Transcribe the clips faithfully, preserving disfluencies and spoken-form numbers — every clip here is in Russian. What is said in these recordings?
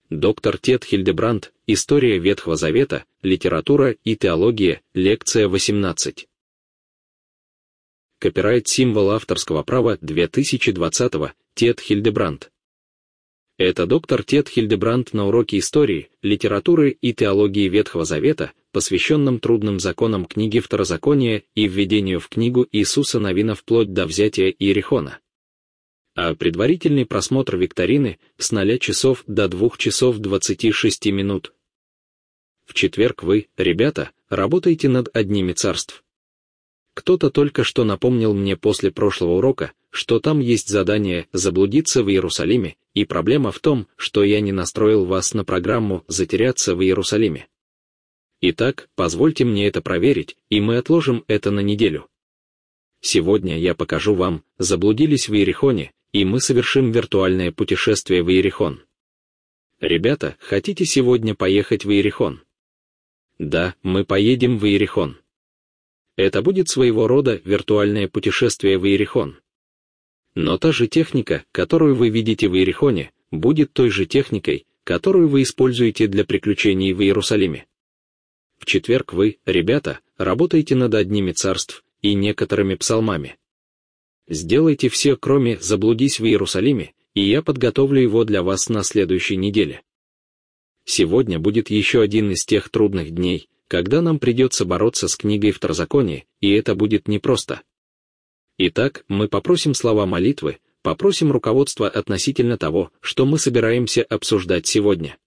Доктор Тед Хильдебранд, История Ветхого Завета, литература и теология, лекция восемнадцать. Копирайт символ авторского права две тысячи двадцатого, Тед Хильдебранд. Это доктор Тед Хильдебранд на уроке истории, литературы и теологии Ветхого Завета, посвященном трудным законам книги Второзакония и введению в книгу Иисуса Навина вплоть до взятия Иерихона. А предварительный просмотр викторины с ноля часов до двух часов двадцати шести минут. В четверг вы, ребята, работаете над одними царств. Кто-то только что напомнил мне после прошлого урока, что там есть задание заблудиться в Иерусалиме, и проблема в том, что я не настроил вас на программу затеряться в Иерусалиме. Итак, позвольте мне это проверить, и мы отложим это на неделю. Сегодня я покажу вам, заблудились в Иерихоне, и мы совершим виртуальное путешествие в Иерихон. Ребята, хотите сегодня поехать в Иерихон? Да, мы поедем в Иерихон. Это будет своего рода виртуальное путешествие в Иерихон. Но та же техника, которую вы видите в Иерихоне, будет той же техникой, которую вы используете для приключений в Иерусалиме. В четверг вы, ребята, работаете над одними царств и некоторыми псалмами. Сделайте все, кроме «Заблудись в Иерусалиме», и я подготовлю его для вас на следующей неделе. Сегодня будет еще один из тех трудных дней, когда нам придется бороться с книгой Второзакония, и это будет непросто. Итак, мы попросим слова молитвы, попросим руководства относительно того, что мы собираемся обсуждать сегодня.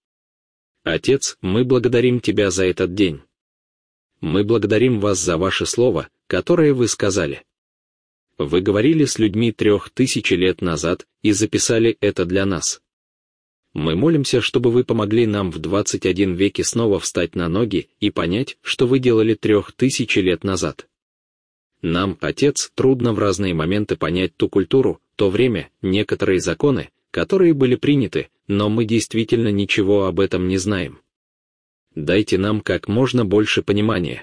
Отец, мы благодарим Тебя за этот день. Мы благодарим Вас за Ваше Слово, которое Вы сказали. Вы говорили с людьми трех тысячи лет назад и записали это для нас. Мы молимся, чтобы Вы помогли нам в двадцать первом веке снова встать на ноги и понять, что Вы делали трех тысячи лет назад. Нам, Отец, трудно в разные моменты понять ту культуру, то время, некоторые законы, которые были приняты, но мы действительно ничего об этом не знаем. Дайте нам как можно больше понимания.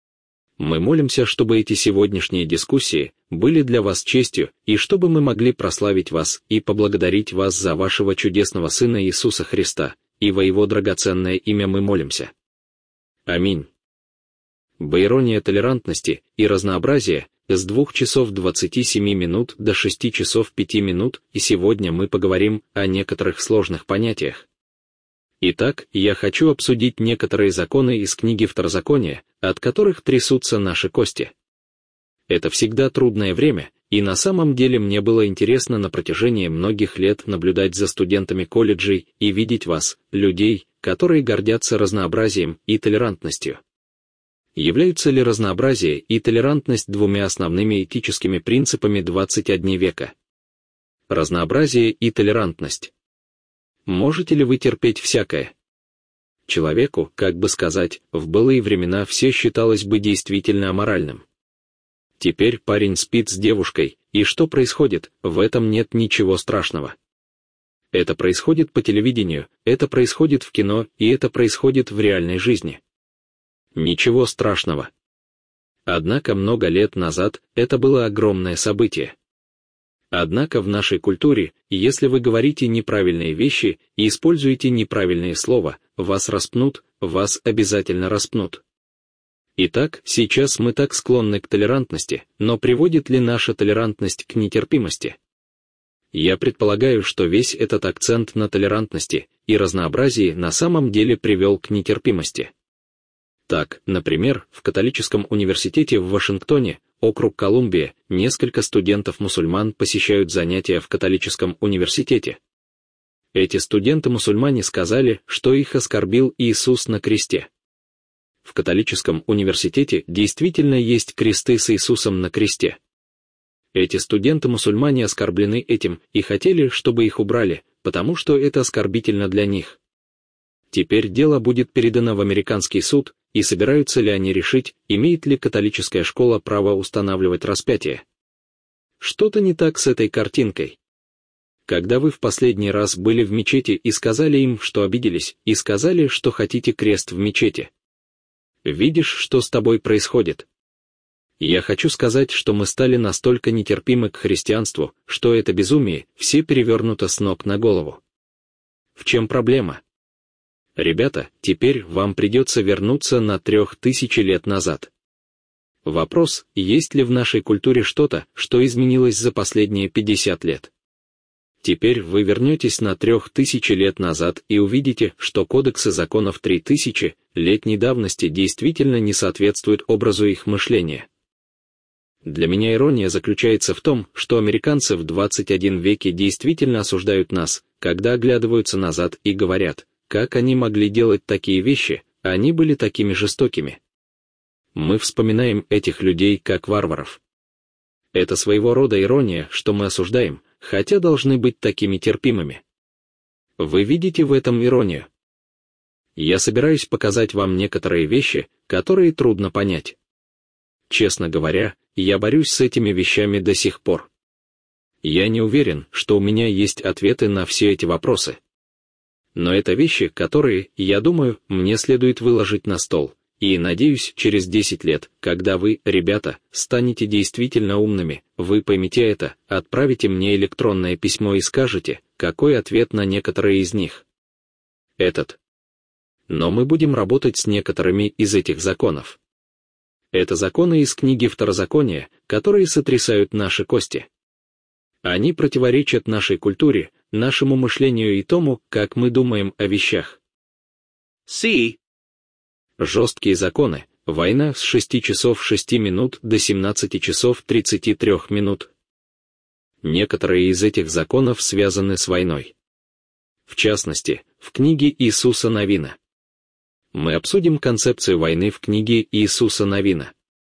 Мы молимся, чтобы эти сегодняшние дискуссии были для вас честью, и чтобы мы могли прославить вас и поблагодарить вас за вашего чудесного Сына Иисуса Христа, и во Его драгоценное имя мы молимся. Аминь. Байрония толерантности и разнообразия с двух часов двадцати семи минут до шести часов пяти минут, и сегодня мы поговорим о некоторых сложных понятиях. Итак, я хочу обсудить некоторые законы из книги Второзакония, от которых трясутся наши кости. Это всегда трудное время, и на самом деле мне было интересно на протяжении многих лет наблюдать за студентами колледжей и видеть вас, людей, которые гордятся разнообразием и толерантностью. Являются ли разнообразие и толерантность двумя основными этическими принципами двадцать первого века? Разнообразие и толерантность. Можете ли вы терпеть всякое? Человеку, как бы сказать, в былые времена все считалось бы действительно аморальным. Теперь парень спит с девушкой, и что происходит? В этом нет ничего страшного. Это происходит по телевидению, это происходит в кино, и это происходит в реальной жизни. Ничего страшного. Однако много лет назад это было огромное событие. Однако в нашей культуре, если вы говорите неправильные вещи и используете неправильные слова, вас распнут, вас обязательно распнут. Итак, сейчас мы так склонны к толерантности, но приводит ли наша толерантность к нетерпимости? Я предполагаю, что весь этот акцент на толерантности и разнообразии на самом деле привел к нетерпимости. Так, например, в католическом университете в Вашингтоне, округ Колумбия, несколько студентов-мусульман посещают занятия в католическом университете. Эти студенты-мусульмане сказали, что их оскорбил Иисус на кресте. В католическом университете действительно есть кресты с Иисусом на кресте. Эти студенты-мусульмане оскорблены этим и хотели, чтобы их убрали, потому что это оскорбительно для них. Теперь дело будет передано в американский суд, и собираются ли они решить, имеет ли католическая школа право устанавливать распятие. Что-то не так с этой картинкой. Когда вы в последний раз были в мечети и сказали им, что обиделись, и сказали, что хотите крест в мечети? Видишь, что с тобой происходит? Я хочу сказать, что мы стали настолько нетерпимы к христианству, что это безумие, все перевернуто с ног на голову. В чем проблема? Ребята, теперь вам придется вернуться на трех тысячи лет назад. Вопрос, есть ли в нашей культуре что-то, что изменилось за последние пятьдесят лет? Теперь вы вернетесь на трех тысячи лет назад и увидите, что кодексы законов три тысячи летней давности действительно не соответствуют образу их мышления. Для меня ирония заключается в том, что американцы в двадцать первом веке действительно осуждают нас, когда оглядываются назад и говорят, как они могли делать такие вещи, они были такими жестокими. Мы вспоминаем этих людей как варваров. Это своего рода ирония, что мы осуждаем, хотя должны быть такими терпимыми. Вы видите в этом иронию? Я собираюсь показать вам некоторые вещи, которые трудно понять. Честно говоря, я борюсь с этими вещами до сих пор. Я не уверен, что у меня есть ответы на все эти вопросы. Но это вещи, которые, я думаю, мне следует выложить на стол, и, надеюсь, через десять лет, когда вы, ребята, станете действительно умными, вы поймете это, отправите мне электронное письмо и скажете, какой ответ на некоторые из них. Этот. Но мы будем работать с некоторыми из этих законов. Это законы из книги Второзакония, которые сотрясают наши кости. Они противоречат нашей культуре, нашему мышлению и тому, как мы думаем о вещах. C. Жесткие законы. Война с шести часов шести минут до семнадцати часов тридцати трёх минут. Некоторые из этих законов связаны с войной. В частности, в книге Иисуса Навина. Мы обсудим концепцию войны в книге Иисуса Навина.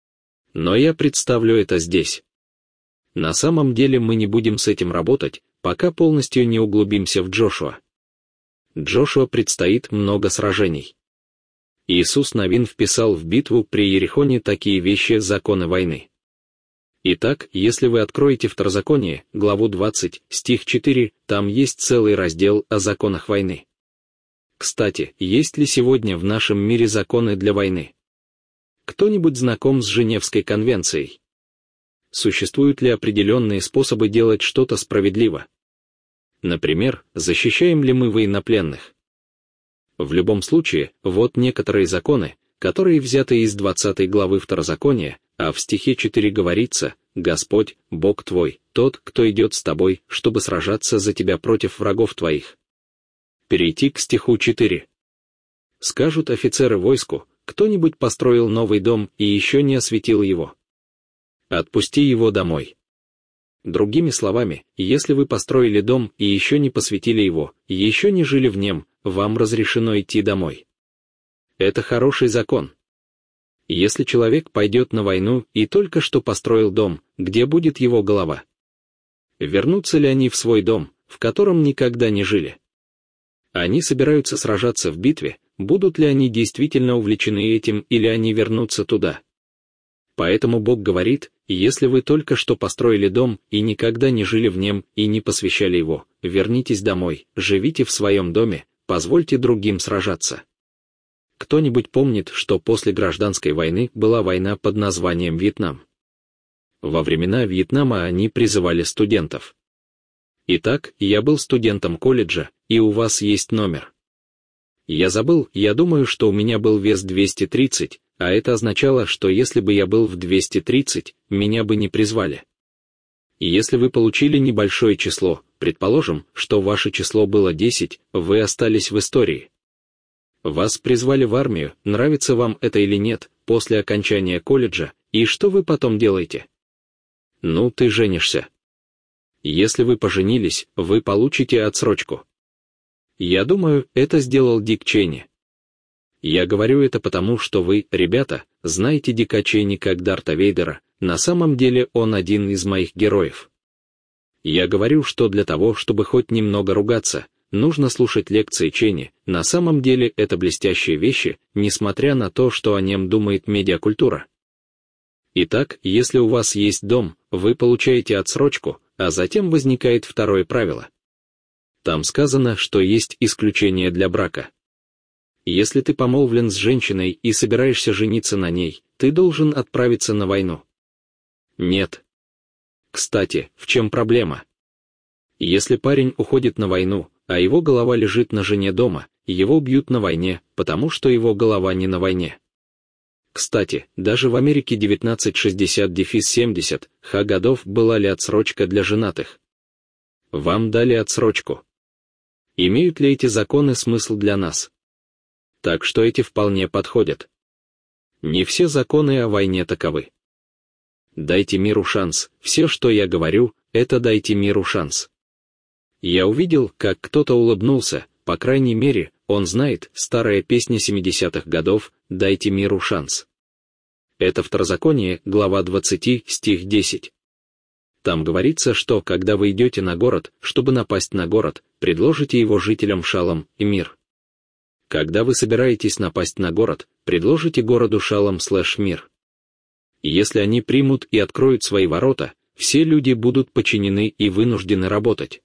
Но я представлю это здесь. На самом деле мы не будем с этим работать, пока полностью не углубимся в Джошуа. Джошуа предстоит много сражений. Иисус Навин вписал в битву при Иерихоне такие вещи законы войны. Итак, если вы откроете Второзаконие, главу двадцать, стих четыре, там есть целый раздел о законах войны. Кстати, есть ли сегодня в нашем мире законы для войны? Кто-нибудь знаком с Женевской конвенцией? Существуют ли определенные способы делать что-то справедливо? Например, защищаем ли мы военнопленных? В любом случае, вот некоторые законы, которые взяты из двадцатой главы Второзакония, а в стихе четыре говорится: «Господь, Бог твой, тот, кто идет с тобой, чтобы сражаться за тебя против врагов твоих». Перейти к стиху четыре. Скажут офицеры войску: кто-нибудь построил новый дом и еще не осветил его. Отпусти его домой. Другими словами, если вы построили дом и еще не посветили его, еще не жили в нем, вам разрешено идти домой. Это хороший закон. Если человек пойдет на войну и только что построил дом, где будет его голова? Вернутся ли они в свой дом, в котором никогда не жили? Они собираются сражаться в битве, будут ли они действительно увлечены этим или они вернутся туда? Поэтому Бог говорит: если вы только что построили дом и никогда не жили в нем и не посвящали его, вернитесь домой, живите в своем доме, позвольте другим сражаться. Кто-нибудь помнит, что после гражданской войны была война под названием Вьетнам? Во времена Вьетнама они призывали студентов. Итак, я был студентом колледжа, и у вас есть номер. Я забыл, я думаю, что у меня был вес двести тридцать, а это означало, что если бы я был в двести тридцать, меня бы не призвали. И если вы получили небольшое число, предположим, что ваше число было десять, вы остались в истории. Вас призвали в армию, нравится вам это или нет, после окончания колледжа, и что вы потом делаете? Ну, ты женишься. Если вы поженились, вы получите отсрочку. Я думаю, это сделал Дик Чейни. Я говорю это потому, что вы, ребята, знаете Дика Чейни как Дарта Вейдера, на самом деле он один из моих героев. Я говорю, что для того, чтобы хоть немного ругаться, нужно слушать лекции Чейни, на самом деле это блестящие вещи, несмотря на то, что о нем думает медиакультура. Итак, если у вас есть дом, вы получаете отсрочку, а затем возникает второе правило. Там сказано, что есть исключение для брака. Если ты помолвлен с женщиной и собираешься жениться на ней, ты должен отправиться на войну. Нет. Кстати, в чем проблема? Если парень уходит на войну, а его голова лежит на жене дома, его убьют на войне, потому что его голова не на войне. Кстати, даже в Америке девятнадцать шестьдесят семьдесят ха годов была ли отсрочка для женатых? Вам дали отсрочку. Имеют ли эти законы смысл для нас? Так что эти вполне подходят. Не все законы о войне таковы. Дайте миру шанс, все, что я говорю, это дайте миру шанс. Я увидел, как кто-то улыбнулся, по крайней мере, он знает, старая песня семидесятых годов «Дайте миру шанс». Это Второзаконие, глава двадцать, стих десять. Там говорится, что, когда вы идете на город, чтобы напасть на город, предложите его жителям шалом и мир. Когда вы собираетесь напасть на город, предложите городу шалом слэш мир. Если они примут и откроют свои ворота, все люди будут подчинены и вынуждены работать.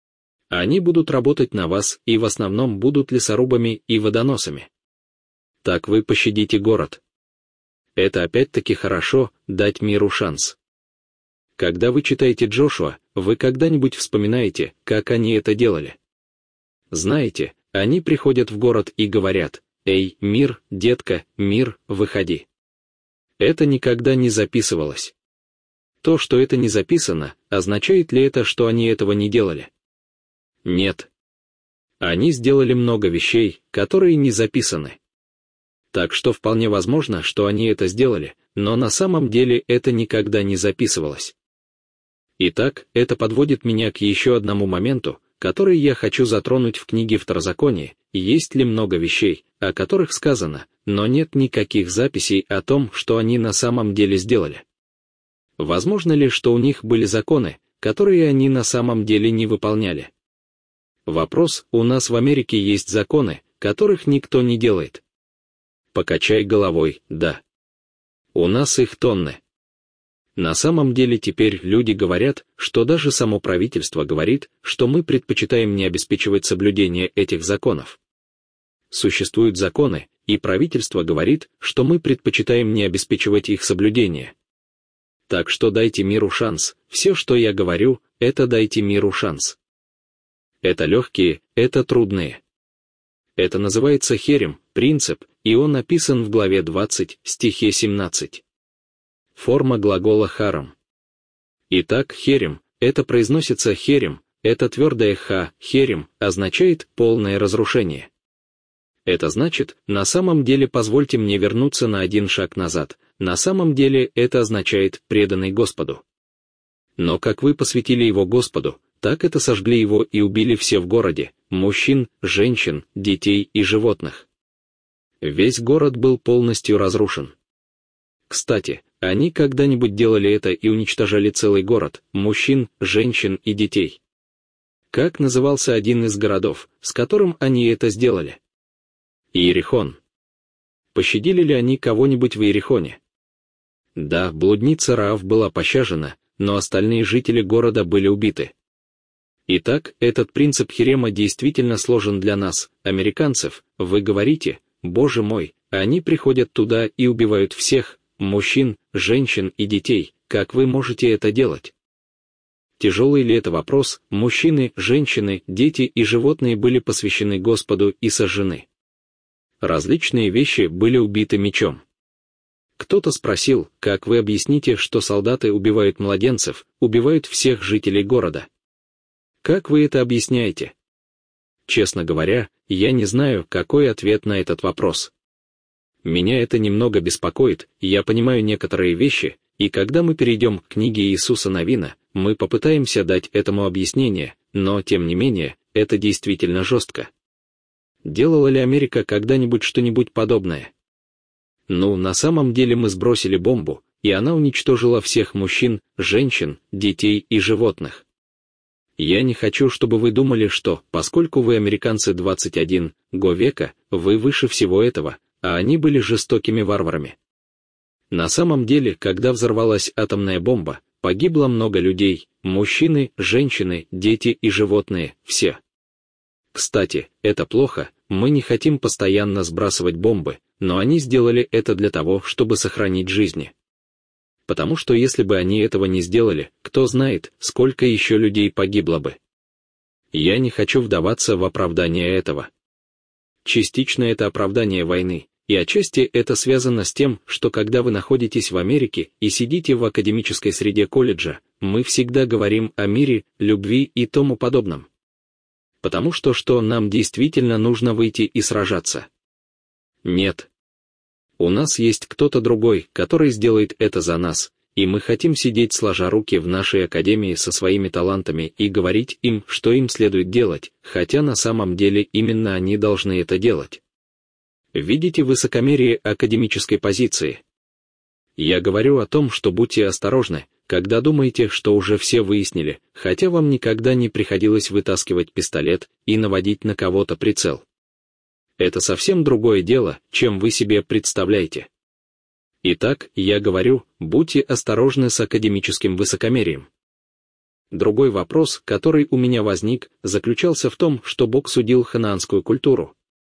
Они будут работать на вас и в основном будут лесорубами и водоносами. Так вы пощадите город. Это опять-таки хорошо, дать миру шанс. Когда вы читаете Джошуа, вы когда-нибудь вспоминаете, как они это делали? Знаете, они приходят в город и говорят: «Эй, мир, детка, мир, выходи». Это никогда не записывалось. То, что это не записано, означает ли это, что они этого не делали? Нет. Они сделали много вещей, которые не записаны. Так что вполне возможно, что они это сделали, но на самом деле это никогда не записывалось. Итак, это подводит меня к еще одному моменту, который я хочу затронуть в книге Второзаконие. Есть ли много вещей, о которых сказано, но нет никаких записей о том, что они на самом деле сделали? Возможно ли, что у них были законы, которые они на самом деле не выполняли? Вопрос: у нас в Америке есть законы, которых никто не делает. Покачай головой: да. У нас их тонны. На самом деле теперь люди говорят, что даже само правительство говорит, что мы предпочитаем не обеспечивать соблюдение этих законов. Существуют законы, и правительство говорит, что мы предпочитаем не обеспечивать их соблюдение. Так что дайте миру шанс, все, что я говорю, это дайте миру шанс. Это легкие, это трудные. Это называется херем, принцип, и он описан в главе двадцать, стихе семнадцать. Форма глагола харам. Итак, херем, это произносится херем, это твердое ха, херем, означает полное разрушение. Это значит, на самом деле позвольте мне вернуться на один шаг назад, на самом деле это означает преданный Господу. Но как вы посвятили его Господу, так это сожгли его и убили все в городе, мужчин, женщин, детей и животных. Весь город был полностью разрушен. Кстати, они когда-нибудь делали это и уничтожали целый город, мужчин, женщин и детей? Как назывался один из городов, с которым они это сделали? Иерихон. Пощадили ли они кого-нибудь в Иерихоне? Да, блудница Раав была пощажена, но остальные жители города были убиты. Итак, этот принцип херема действительно сложен для нас, американцев. Вы говорите: «Боже мой, они приходят туда и убивают всех, мужчин, женщин и детей, как вы можете это делать?» Тяжелый ли это вопрос? Мужчины, женщины, дети и животные были посвящены Господу и сожжены. Различные вещи были убиты мечом. Кто-то спросил: как вы объясните, что солдаты убивают младенцев, убивают всех жителей города? Как вы это объясняете? Честно говоря, я не знаю, какой ответ на этот вопрос. Меня это немного беспокоит, я понимаю некоторые вещи, и когда мы перейдем к книге Иисуса Навина, мы попытаемся дать этому объяснение, но, тем не менее, это действительно жестко. Делала ли Америка когда-нибудь что-нибудь подобное? Ну, на самом деле мы сбросили бомбу, и она уничтожила всех мужчин, женщин, детей и животных. Я не хочу, чтобы вы думали, что, поскольку вы американцы двадцать первого века, вы выше всего этого, а они были жестокими варварами. На самом деле, когда взорвалась атомная бомба, погибло много людей, мужчины, женщины, дети и животные, все. Кстати, это плохо, мы не хотим постоянно сбрасывать бомбы, но они сделали это для того, чтобы сохранить жизни. Потому что если бы они этого не сделали, кто знает, сколько еще людей погибло бы. Я не хочу вдаваться в оправдание этого. Частично это оправдание войны, и отчасти это связано с тем, что когда вы находитесь в Америке и сидите в академической среде колледжа, мы всегда говорим о мире, любви и тому подобном. Потому что что нам действительно нужно выйти и сражаться? Нет. У нас есть кто-то другой, который сделает это за нас, и мы хотим сидеть сложа руки в нашей академии со своими талантами и говорить им, что им следует делать, хотя на самом деле именно они должны это делать. Видите высокомерие академической позиции? Я говорю о том, что будьте осторожны, когда думаете, что уже все выяснили, хотя вам никогда не приходилось вытаскивать пистолет и наводить на кого-то прицел. Это совсем другое дело, чем вы себе представляете. Итак, я говорю, будьте осторожны с академическим высокомерием. Другой вопрос, который у меня возник, заключался в том, что Бог судил ханаанскую культуру.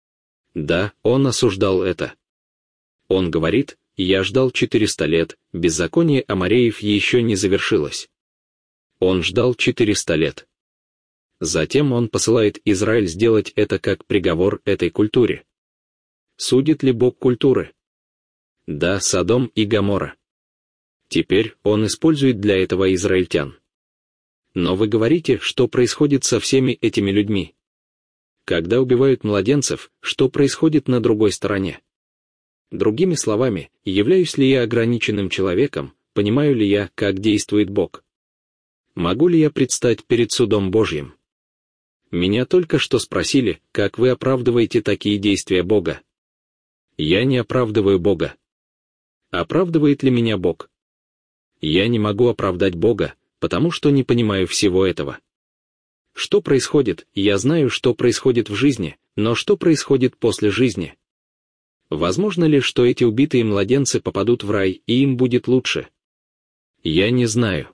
Да, он осуждал это. Он говорит: «Я ждал четыреста лет, беззаконие амореев еще не завершилось». Он ждал четыреста лет. Затем он посылает Израиль сделать это как приговор этой культуре. Судит ли Бог культуры? Да, Содом и Гоморра. Теперь он использует для этого израильтян. Но вы говорите, что происходит со всеми этими людьми. Когда убивают младенцев, что происходит на другой стороне? Другими словами, являюсь ли я ограниченным человеком, понимаю ли я, как действует Бог? Могу ли я предстать перед судом Божьим? Меня только что спросили, как вы оправдываете такие действия Бога. Я не оправдываю Бога. Оправдывает ли меня Бог? Я не могу оправдать Бога, потому что не понимаю всего этого. Что происходит, я знаю, что происходит в жизни, но что происходит после жизни? Возможно ли, что эти убитые младенцы попадут в рай, и им будет лучше? Я не знаю.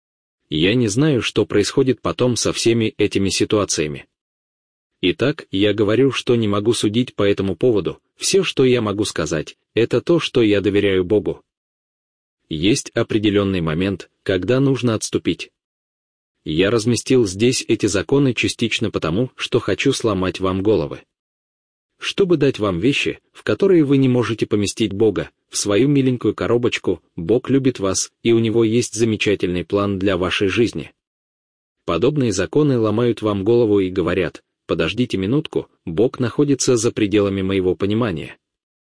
Я не знаю, что происходит потом со всеми этими ситуациями. Итак, я говорю, что не могу судить по этому поводу, все, что я могу сказать, это то, что я доверяю Богу. Есть определенный момент, когда нужно отступить. Я разместил здесь эти законы частично потому, что хочу сломать вам головы. Чтобы дать вам вещи, в которые вы не можете поместить Бога, в свою миленькую коробочку. Бог любит вас, и у Него есть замечательный план для вашей жизни. Подобные законы ломают вам голову и говорят: подождите минутку, Бог находится за пределами моего понимания.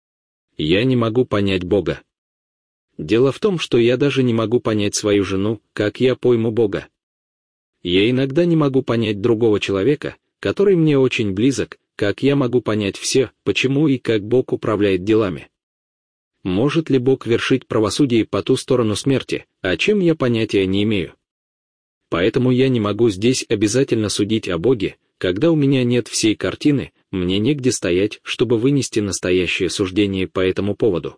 Я не могу понять Бога. Дело в том, что я даже не могу понять свою жену, как я пойму Бога. Я иногда не могу понять другого человека, который мне очень близок, как я могу понять все, почему и как Бог управляет делами. Может ли Бог вершить правосудие по ту сторону смерти, о чем я понятия не имею? Поэтому я не могу здесь обязательно судить о Боге, когда у меня нет всей картины, мне негде стоять, чтобы вынести настоящее суждение по этому поводу.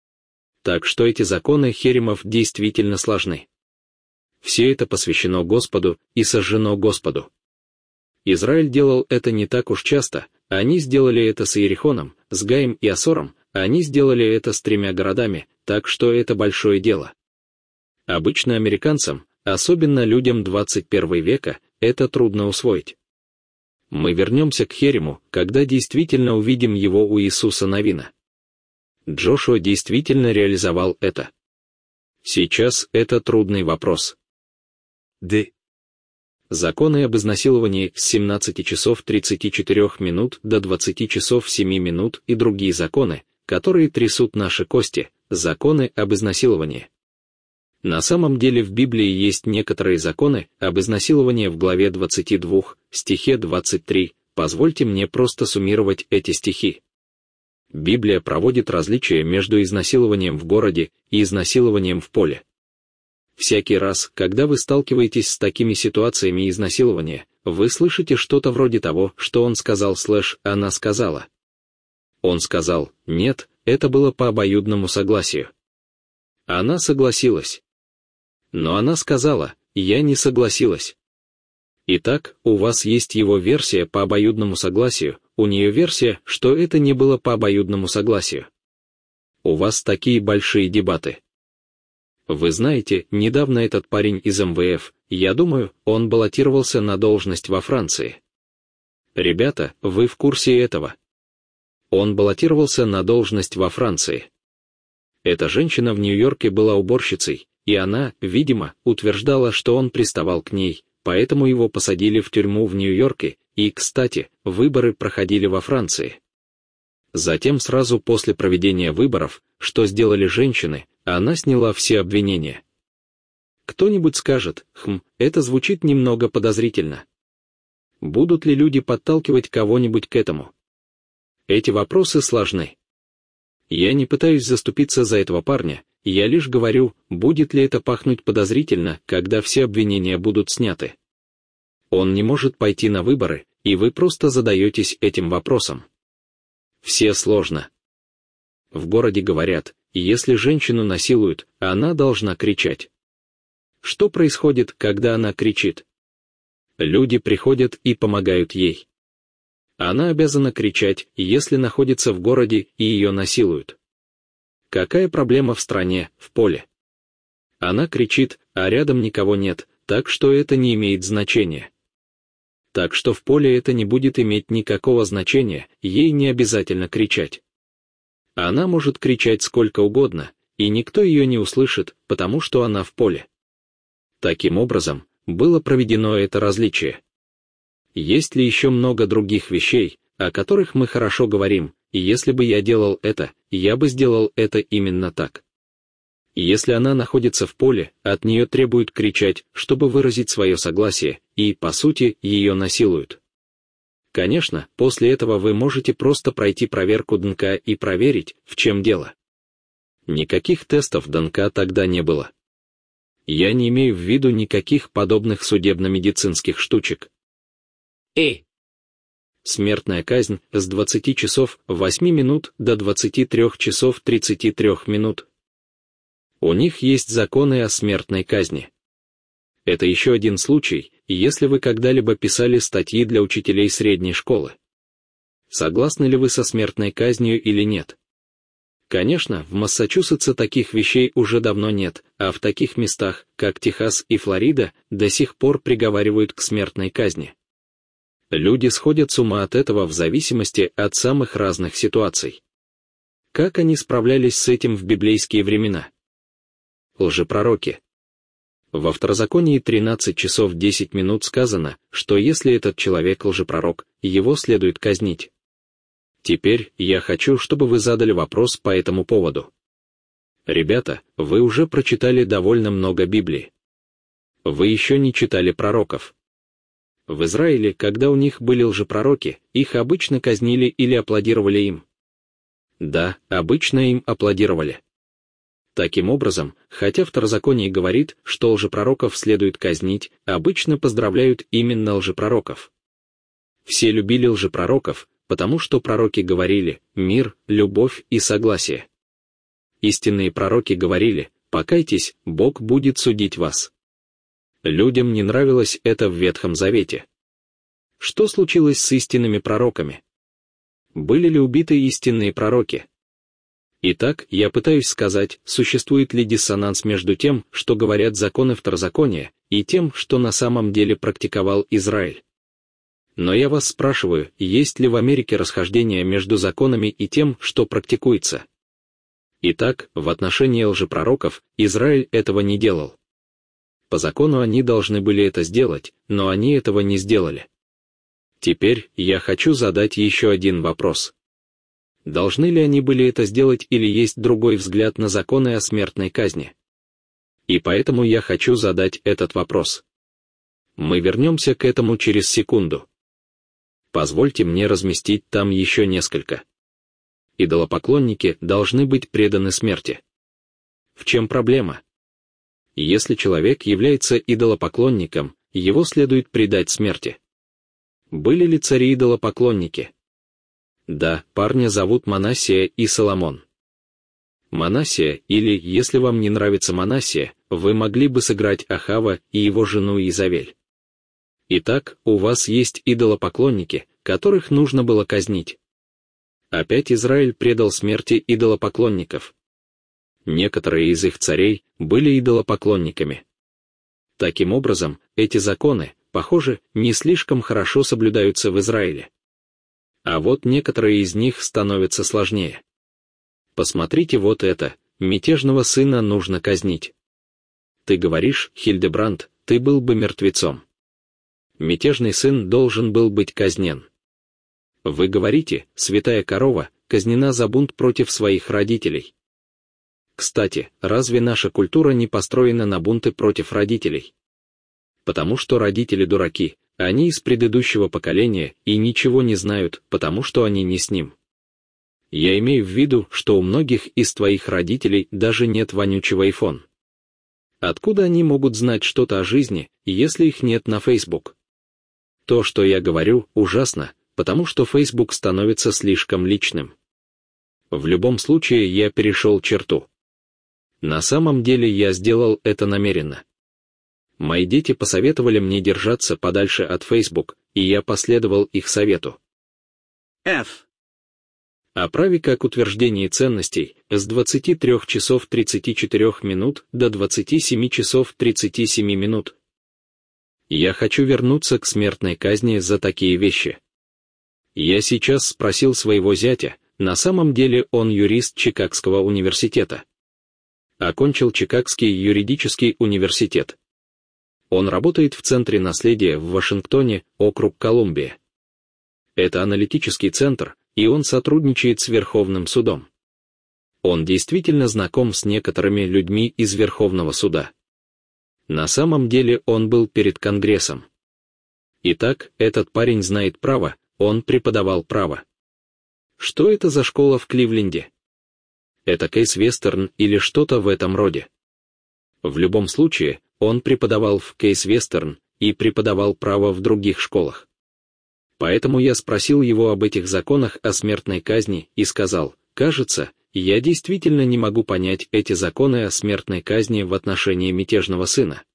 Так что эти законы Херемов действительно сложны. Все это посвящено Господу и сожжено Господу. Израиль делал это не так уж часто, они сделали это с Иерихоном, с Гаем и Асором, они сделали это с тремя городами, так что это большое дело. Обычно американцам, особенно людям двадцать первого века, это трудно усвоить. Мы вернемся к Херему, когда действительно увидим его у Иисуса Навина. Джошуа действительно реализовал это. Сейчас это трудный вопрос. Д. Законы об изнасиловании с семнадцати часов тридцати четырёх минут до двадцати часов семи минут и другие законы, которые трясут наши кости, законы об изнасиловании. На самом деле в Библии есть некоторые законы об изнасиловании в главе двадцати двух, стихе двадцать три, позвольте мне просто суммировать эти стихи. Библия проводит различие между изнасилованием в городе и изнасилованием в поле. Всякий раз, когда вы сталкиваетесь с такими ситуациями изнасилования, вы слышите что-то вроде того, что он сказал слэш «она сказала». Он сказал «нет», это было по обоюдному согласию. Она согласилась. Но она сказала «я не согласилась». Итак, у вас есть его версия по обоюдному согласию, у нее версия, что это не было по обоюдному согласию. У вас такие большие дебаты. Вы знаете, недавно этот парень из эм вэ эф, я думаю, он баллотировался на должность во Франции. Ребята, вы в курсе этого? Он баллотировался на должность во Франции. Эта женщина в Нью-Йорке была уборщицей, и она, видимо, утверждала, что он приставал к ней, поэтому его посадили в тюрьму в Нью-Йорке, и, кстати, выборы проходили во Франции. Затем, сразу после проведения выборов, что сделали женщины, она сняла все обвинения. Кто-нибудь скажет: «Хм, это звучит немного подозрительно». Будут ли люди подталкивать кого-нибудь к этому? Эти вопросы сложны. Я не пытаюсь заступиться за этого парня, я лишь говорю, будет ли это пахнуть подозрительно, когда все обвинения будут сняты. Он не может пойти на выборы, и вы просто задаетесь этим вопросом. Все сложно. В городе говорят, если женщину насилуют, она должна кричать. Что происходит, когда она кричит? Люди приходят и помогают ей. Она обязана кричать, если находится в городе и ее насилуют. Какая проблема в стране, в поле? Она кричит, а рядом никого нет, так что это не имеет значения. Так что в поле это не будет иметь никакого значения, ей не обязательно кричать. Она может кричать сколько угодно, и никто ее не услышит, потому что она в поле. Таким образом, было проведено это различие. Есть ли еще много других вещей, о которых мы хорошо говорим, и если бы я делал это, я бы сделал это именно так. Если она находится в поле, от нее требуют кричать, чтобы выразить свое согласие, и, по сути, ее насилуют. Конечно, после этого вы можете просто пройти проверку ДНК и проверить, в чем дело. Никаких тестов ДНК тогда не было. Я не имею в виду никаких подобных судебно-медицинских штучек. A. Смертная казнь с двадцати часов восьми минут до двадцати трёх часов тридцати трёх минут. У них есть законы о смертной казни. Это еще один случай, если вы когда-либо писали статьи для учителей средней школы. Согласны ли вы со смертной казнью или нет? Конечно, в Массачусетсе таких вещей уже давно нет, а в таких местах, как Техас и Флорида, до сих пор приговаривают к смертной казни. Люди сходят с ума от этого в зависимости от самых разных ситуаций. Как они справлялись с этим в библейские времена? Лжепророки. Во Второзаконии тринадцать часов десять минут сказано, что если этот человек лжепророк, его следует казнить. Теперь я хочу, чтобы вы задали вопрос по этому поводу. Ребята, вы уже прочитали довольно много Библии. Вы еще не читали пророков. В Израиле, когда у них были лжепророки, их обычно казнили или аплодировали им. Да, обычно им аплодировали. Таким образом, хотя Второзаконие говорит, что лжепророков следует казнить, обычно поздравляют именно лжепророков. Все любили лжепророков, потому что пророки говорили «мир, любовь и согласие». Истинные пророки говорили «покайтесь, Бог будет судить вас». Людям не нравилось это в Ветхом Завете. Что случилось с истинными пророками? Были ли убиты истинные пророки? Итак, я пытаюсь сказать, существует ли диссонанс между тем, что говорят законы Второзакония, и тем, что на самом деле практиковал Израиль. Но я вас спрашиваю, есть ли в Америке расхождение между законами и тем, что практикуется? Итак, в отношении лжепророков, Израиль этого не делал. По закону они должны были это сделать, но они этого не сделали. Теперь я хочу задать еще один вопрос. Должны ли они были это сделать или есть другой взгляд на законы о смертной казни? И поэтому я хочу задать этот вопрос. Мы вернемся к этому через секунду. Позвольте мне разместить там еще несколько. Идолопоклонники должны быть преданы смерти. В чем проблема? Если человек является идолопоклонником, его следует предать смерти. Были ли цари-идолопоклонники? Да, парня зовут Манассия и Соломон. Манассия, или, если вам не нравится Манассия, вы могли бы сыграть Ахава и его жену Изавель. Итак, у вас есть идолопоклонники, которых нужно было казнить. Опять Израиль предал смерти идолопоклонников. Некоторые из их царей были идолопоклонниками. Таким образом, эти законы, похоже, не слишком хорошо соблюдаются в Израиле. А вот некоторые из них становятся сложнее. Посмотрите вот это: мятежного сына нужно казнить. Ты говоришь, Хильдебранд, ты был бы мертвецом. Мятежный сын должен был быть казнен. Вы говорите, святая корова казнена за бунт против своих родителей. Кстати, разве наша культура не построена на бунты против родителей? Потому что родители дураки, они из предыдущего поколения и ничего не знают, потому что они не с ним. Я имею в виду, что у многих из твоих родителей даже нет вонючего айфон. Откуда они могут знать что-то о жизни, если их нет на Facebook? То, что я говорю, ужасно, потому что Facebook становится слишком личным. В любом случае я перешел черту. На самом деле я сделал это намеренно. Мои дети посоветовали мне держаться подальше от Facebook, и я последовал их совету. F. О праве как утверждении ценностей с двадцати трёх часов тридцати четырёх минут до двадцати семи часов тридцати семи минут. Я хочу вернуться к смертной казни за такие вещи. Я сейчас спросил своего зятя, на самом деле он юрист Чикагского университета. Окончил Чикагский юридический университет. Он работает в Центре наследия в Вашингтоне, округ Колумбия. Это аналитический центр, и он сотрудничает с Верховным судом. Он действительно знаком с некоторыми людьми из Верховного суда. На самом деле он был перед Конгрессом. Итак, этот парень знает право, он преподавал право. Что это за школа в Кливленде? Это Кейс Вестерн или что-то в этом роде. В любом случае, он преподавал в Кейс Вестерн и преподавал право в других школах. Поэтому я спросил его об этих законах о смертной казни и сказал, кажется, я действительно не могу понять эти законы о смертной казни в отношении мятежного сына.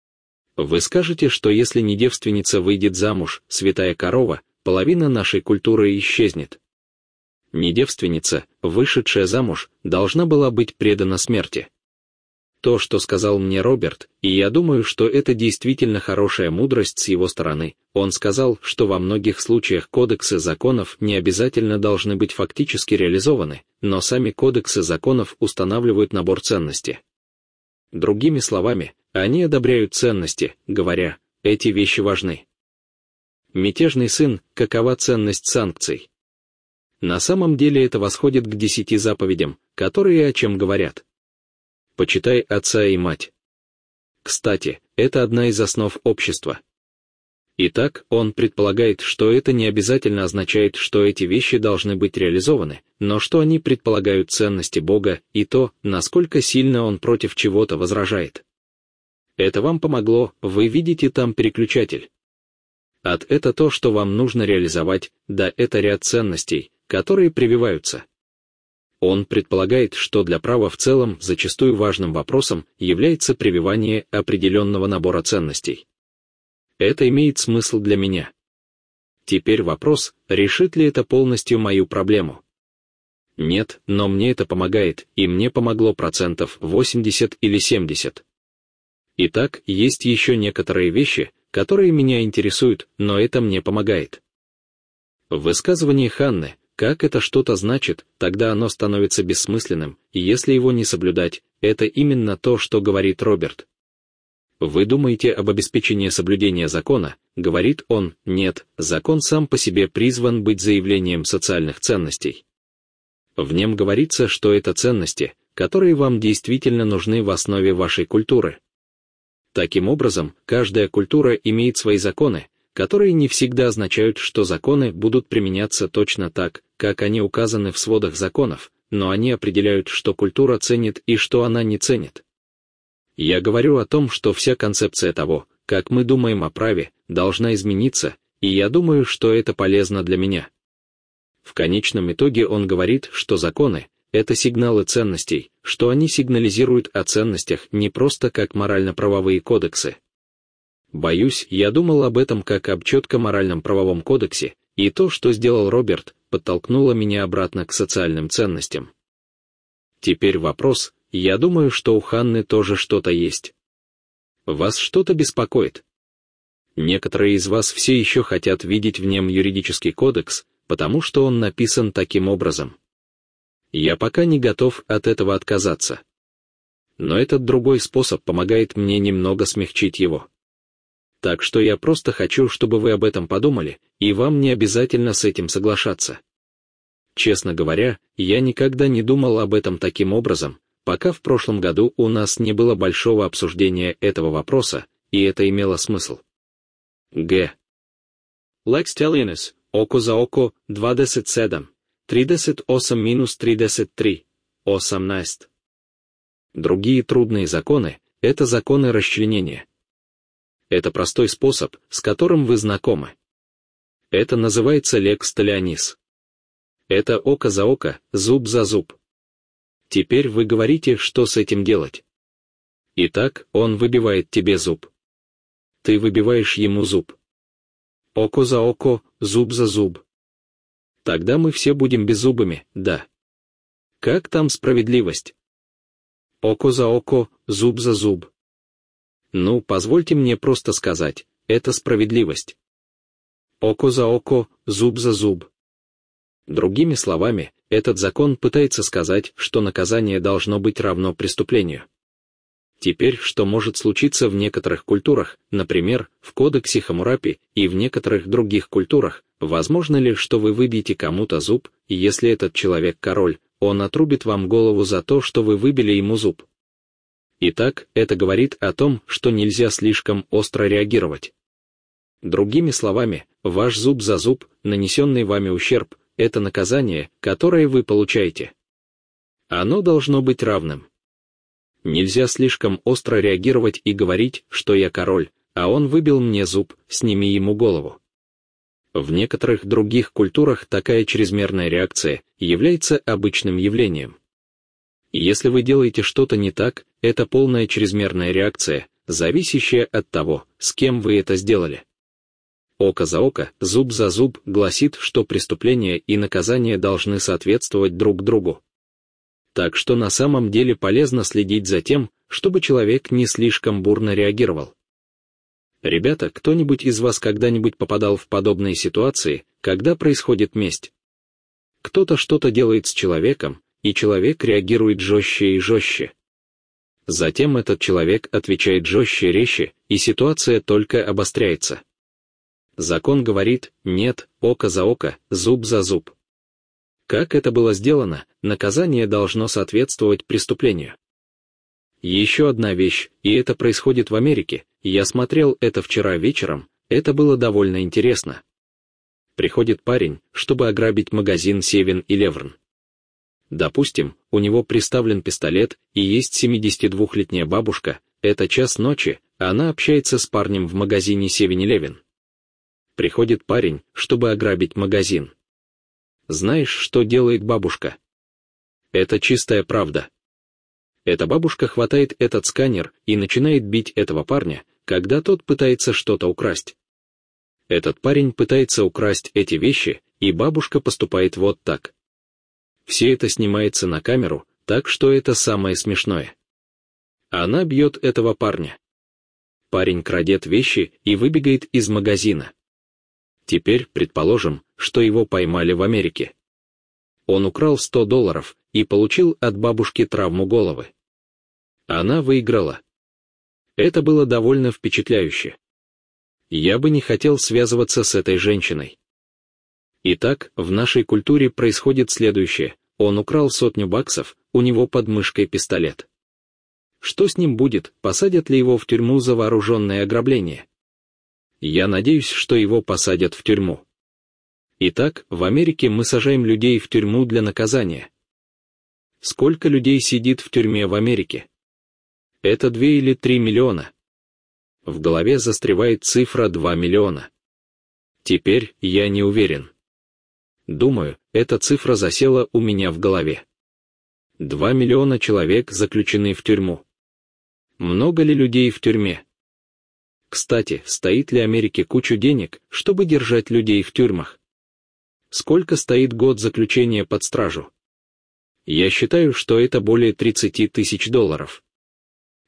Вы скажете, что если не девственница выйдет замуж, святая корова, половина нашей культуры исчезнет. Недевственница, вышедшая замуж, должна была быть предана смерти. То, что сказал мне Роберт, и я думаю, что это действительно хорошая мудрость с его стороны, он сказал, что во многих случаях кодексы законов не обязательно должны быть фактически реализованы, но сами кодексы законов устанавливают набор ценностей. Другими словами, они одобряют ценности, говоря, эти вещи важны. Мятежный сын, какова ценность санкций? На самом деле это восходит к десяти заповедям, которые о чем говорят. Почитай отца и мать. Кстати, это одна из основ общества. Итак, он предполагает, что это не обязательно означает, что эти вещи должны быть реализованы, но что они предполагают ценности Бога и то, насколько сильно он против чего-то возражает. Это вам помогло, вы видите там переключатель. От это то, что вам нужно реализовать, да это ряд ценностей, которые прививаются. Он предполагает, что для права в целом зачастую важным вопросом является прививание определенного набора ценностей. Это имеет смысл для меня. Теперь вопрос, решит ли это полностью мою проблему? Нет, но мне это помогает, и мне помогло процентов восемьдесят или семьдесят. Итак, есть еще некоторые вещи, которые меня интересуют, но это мне помогает. В высказывании Ханны, как это что-то значит, тогда оно становится бессмысленным, и если его не соблюдать, это именно то, что говорит Роберт. Вы думаете об обеспечении соблюдения закона, говорит он, нет, закон сам по себе призван быть заявлением социальных ценностей. В нем говорится, что это ценности, которые вам действительно нужны в основе вашей культуры. Таким образом, каждая культура имеет свои законы, которые не всегда означают, что законы будут применяться точно так, как они указаны в сводах законов, но они определяют, что культура ценит и что она не ценит. Я говорю о том, что вся концепция того, как мы думаем о праве, должна измениться, и я думаю, что это полезно для меня. В конечном итоге он говорит, что законы — это сигналы ценностей, что они сигнализируют о ценностях не просто как морально-правовые кодексы. Боюсь, я думал об этом как об четко моральном правовом кодексе, и то, что сделал Роберт, подтолкнуло меня обратно к социальным ценностям. Теперь вопрос, я думаю, что у Ханны тоже что-то есть. Вас что-то беспокоит? Некоторые из вас все еще хотят видеть в нем юридический кодекс, потому что он написан таким образом. Я пока не готов от этого отказаться. Но этот другой способ помогает мне немного смягчить его. Так что я просто хочу, чтобы вы об этом подумали, и вам не обязательно с этим соглашаться. Честно говоря, я никогда не думал об этом таким образом, пока в прошлом году у нас не было большого обсуждения этого вопроса, и это имело смысл. Г. Lex talionis, око за око, двадцать семь, тридцать восемь минус тридцать три, восемнадцать. Другие трудные законы — это законы расчленения. Это простой способ, с которым вы знакомы. Это называется lex talionis. Это око за око, зуб за зуб. Теперь вы говорите, что с этим делать. Итак, он выбивает тебе зуб. Ты выбиваешь ему зуб. Око за око, зуб за зуб. Тогда мы все будем беззубыми, да. Как там справедливость? Око за око, зуб за зуб. Ну, позвольте мне просто сказать, это справедливость. Око за око, зуб за зуб. Другими словами, этот закон пытается сказать, что наказание должно быть равно преступлению. Теперь, что может случиться в некоторых культурах, например, в кодексе Хаммурапи и в некоторых других культурах, возможно ли, что вы выбьете кому-то зуб, и если этот человек король, он отрубит вам голову за то, что вы выбили ему зуб? Итак, это говорит о том, что нельзя слишком остро реагировать. Другими словами, ваш зуб за зуб, нанесенный вами ущерб, это наказание, которое вы получаете. Оно должно быть равным. Нельзя слишком остро реагировать и говорить, что я король, а он выбил мне зуб, сними ему голову. В некоторых других культурах такая чрезмерная реакция является обычным явлением. Если вы делаете что-то не так, это полная чрезмерная реакция, зависящая от того, с кем вы это сделали. Око за око, зуб за зуб гласит, что преступление и наказание должны соответствовать друг другу. Так что на самом деле полезно следить за тем, чтобы человек не слишком бурно реагировал. Ребята, кто-нибудь из вас когда-нибудь попадал в подобные ситуации, когда происходит месть? Кто-то что-то делает с человеком, и человек реагирует жестче и жестче. Затем этот человек отвечает жестче и резче, и ситуация только обостряется. Закон говорит «нет, око за око, зуб за зуб». Как это было сделано, наказание должно соответствовать преступлению. Еще одна вещь, и это происходит в Америке, я смотрел это вчера вечером, это было довольно интересно. Приходит парень, чтобы ограбить магазин севен илевен. Допустим, у него приставлен пистолет, и есть семидесятидвухлетняя бабушка, это час ночи, она общается с парнем в магазине севен илевен. Приходит парень, чтобы ограбить магазин. Знаешь, что делает бабушка? Это чистая правда. Эта бабушка хватает этот сканер и начинает бить этого парня, когда тот пытается что-то украсть. Этот парень пытается украсть эти вещи, и бабушка поступает вот так. Все это снимается на камеру, так что это самое смешное. Она бьет этого парня. Парень крадет вещи и выбегает из магазина. Теперь предположим, что его поймали в Америке. Он украл сто долларов и получил от бабушки травму головы. Она выиграла. Это было довольно впечатляюще. Я бы не хотел связываться с этой женщиной. Итак, в нашей культуре происходит следующее. Он украл сотню баксов, у него под мышкой пистолет. Что с ним будет, посадят ли его в тюрьму за вооруженное ограбление? Я надеюсь, что его посадят в тюрьму. Итак, в Америке мы сажаем людей в тюрьму для наказания. Сколько людей сидит в тюрьме в Америке? Это два или три миллиона. В голове застревает цифра два миллиона. Теперь я не уверен. Думаю, эта цифра засела у меня в голове. Два миллиона человек заключены в тюрьму. Много ли людей в тюрьме? Кстати, стоит ли Америке кучу денег, чтобы держать людей в тюрьмах? Сколько стоит год заключения под стражу? Я считаю, что это более тридцати тысяч долларов.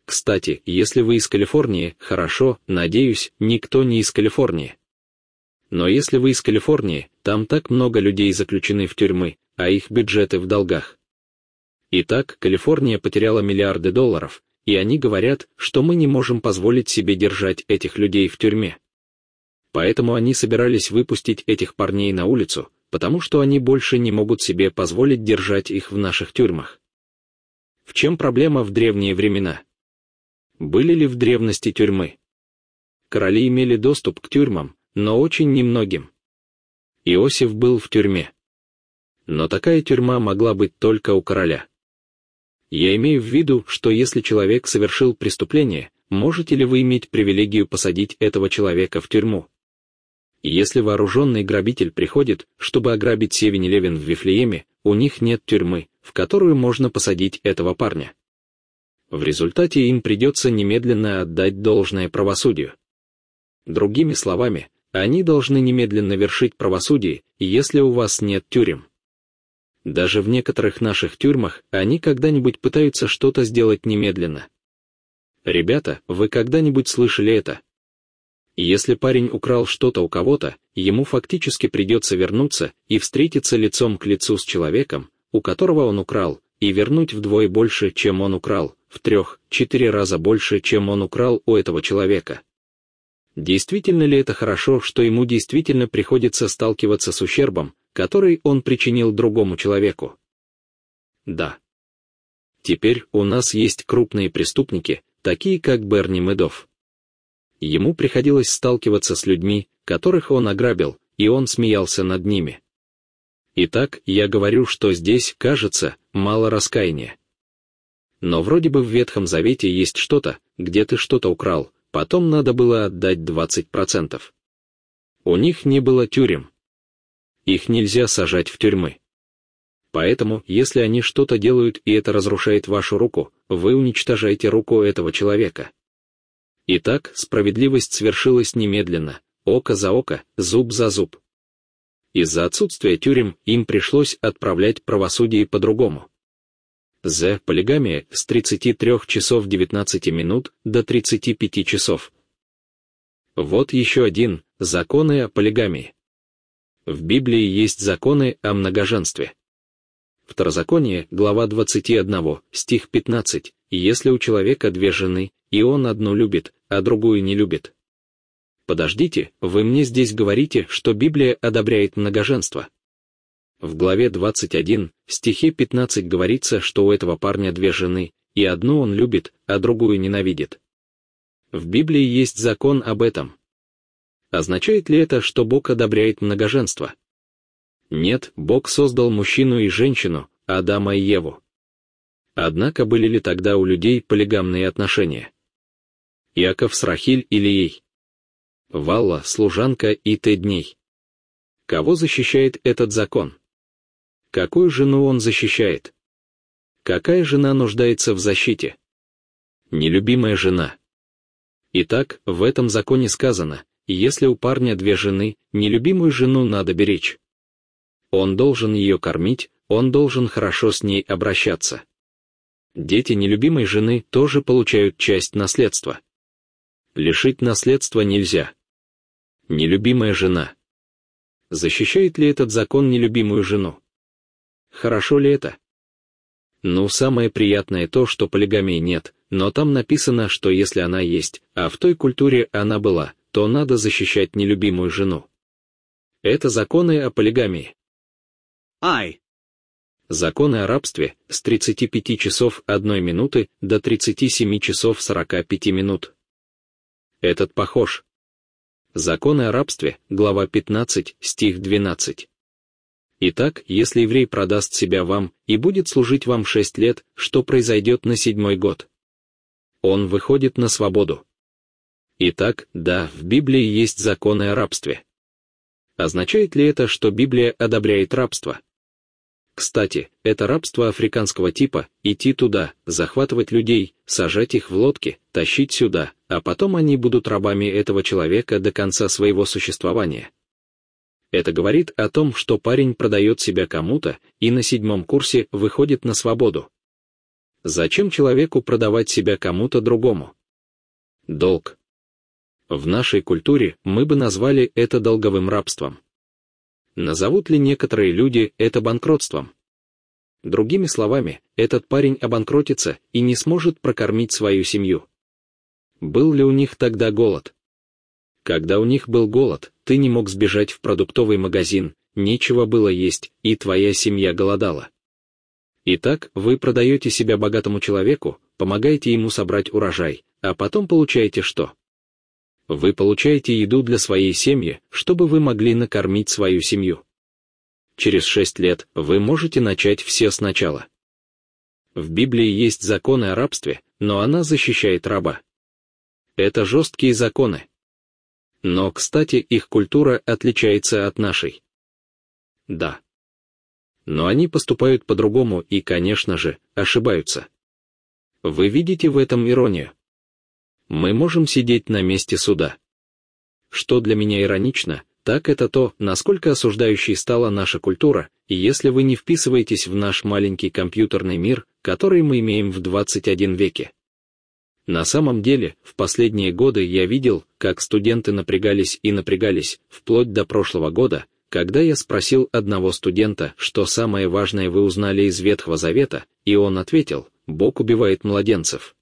Кстати, если вы из Калифорнии, хорошо, надеюсь, никто не из Калифорнии. Но если вы из Калифорнии, там так много людей заключены в тюрьмы, а их бюджеты в долгах. Итак, Калифорния потеряла миллиарды долларов, и они говорят, что мы не можем позволить себе держать этих людей в тюрьме. Поэтому они собирались выпустить этих парней на улицу, потому что они больше не могут себе позволить держать их в наших тюрьмах. В чем проблема в древние времена? Были ли в древности тюрьмы? Короли имели доступ к тюрьмам, но очень немногим. Иосиф был в тюрьме. Но такая тюрьма могла быть только у короля. Я имею в виду, что если человек совершил преступление, можете ли вы иметь привилегию посадить этого человека в тюрьму? Если вооруженный грабитель приходит, чтобы ограбить севен элевен в Вифлееме, у них нет тюрьмы, в которую можно посадить этого парня. В результате им придется немедленно отдать должное правосудию. Другими словами, они должны немедленно вершить правосудие, если у вас нет тюрем. Даже в некоторых наших тюрьмах они когда-нибудь пытаются что-то сделать немедленно. Ребята, вы когда-нибудь слышали это? Если парень украл что-то у кого-то, ему фактически придется вернуться и встретиться лицом к лицу с человеком, у которого он украл, и вернуть вдвое больше, чем он украл, в трех-четыре раза больше, чем он украл у этого человека. Действительно ли это хорошо, что ему действительно приходится сталкиваться с ущербом, который он причинил другому человеку? Да. Теперь у нас есть крупные преступники, такие как Берни Медофф. Ему приходилось сталкиваться с людьми, которых он ограбил, и он смеялся над ними. Итак, я говорю, что здесь, кажется, мало раскаяния. Но вроде бы в Ветхом Завете есть что-то, где ты что-то украл, потом надо было отдать двадцать процентов. У них не было тюрем. Их нельзя сажать в тюрьмы. Поэтому, если они что-то делают и это разрушает вашу руку, вы уничтожаете руку этого человека. Итак, справедливость свершилась немедленно, око за око, зуб за зуб. Из-за отсутствия тюрем им пришлось отправлять правосудие по-другому. З. Полигамия с тридцати трёх часов девятнадцати минут до тридцати пяти часов. Вот еще один, законы о полигамии. В Библии есть законы о многоженстве. Второзаконие, глава двадцать один, стих пятнадцать, если у человека две жены, и он одну любит, а другую не любит. Подождите, вы мне здесь говорите, что Библия одобряет многоженство. В главе двадцать один, стихе пятнадцать говорится, что у этого парня две жены, и одну он любит, а другую ненавидит. В Библии есть закон об этом. Означает ли это, что Бог одобряет многоженство? Нет, Бог создал мужчину и женщину, Адама и Еву. Однако были ли тогда у людей полигамные отношения? Иаков с Рахиль и Лией. Валла, служанка и Т дней. Кого защищает этот закон? Какую жену он защищает? Какая жена нуждается в защите? Нелюбимая жена. Итак, в этом законе сказано, если у парня две жены, нелюбимую жену надо беречь. Он должен ее кормить, он должен хорошо с ней обращаться. Дети нелюбимой жены тоже получают часть наследства. Лишить наследства нельзя. Нелюбимая жена. Защищает ли этот закон нелюбимую жену? Хорошо ли это? Ну, самое приятное то, что полигамии нет, но там написано, что если она есть, а в той культуре она была, то надо защищать нелюбимую жену. Это законы о полигамии. I. Законы о рабстве с тридцати пяти часов одной минуты до тридцати семи часов сорока пяти минут. Этот похож. Законы о рабстве, глава пятнадцать, стих двенадцать. Итак, если еврей продаст себя вам и будет служить вам шесть лет, что произойдет на седьмой год? Он выходит на свободу. Итак, да, в Библии есть законы о рабстве. Означает ли это, что Библия одобряет рабство? Кстати, это рабство африканского типа, идти туда, захватывать людей, сажать их в лодки, тащить сюда, а потом они будут рабами этого человека до конца своего существования. Это говорит о том, что парень продает себя кому-то и на седьмом курсе выходит на свободу. Зачем человеку продавать себя кому-то другому? Долг. В нашей культуре мы бы назвали это долговым рабством. Назовут ли некоторые люди это банкротством? Другими словами, этот парень обанкротится и не сможет прокормить свою семью. Был ли у них тогда голод? Когда у них был голод, ты не мог сбежать в продуктовый магазин, нечего было есть, и твоя семья голодала. Итак, вы продаете себя богатому человеку, помогаете ему собрать урожай, а потом получаете что? Вы получаете еду для своей семьи, чтобы вы могли накормить свою семью. Через шесть лет вы можете начать все сначала. В Библии есть законы о рабстве, но она защищает раба. Это жесткие законы. Но, кстати, их культура отличается от нашей. Да. Но они поступают по-другому и, конечно же, ошибаются. Вы видите в этом иронию? Мы можем сидеть на месте суда. Что для меня иронично, так это то, насколько осуждающей стала наша культура, и если вы не вписываетесь в наш маленький компьютерный мир, который мы имеем в двадцать первом веке. На самом деле, в последние годы я видел, как студенты напрягались и напрягались, вплоть до прошлого года, когда я спросил одного студента, что самое важное вы узнали из Ветхого Завета, и он ответил: «Бог убивает младенцев».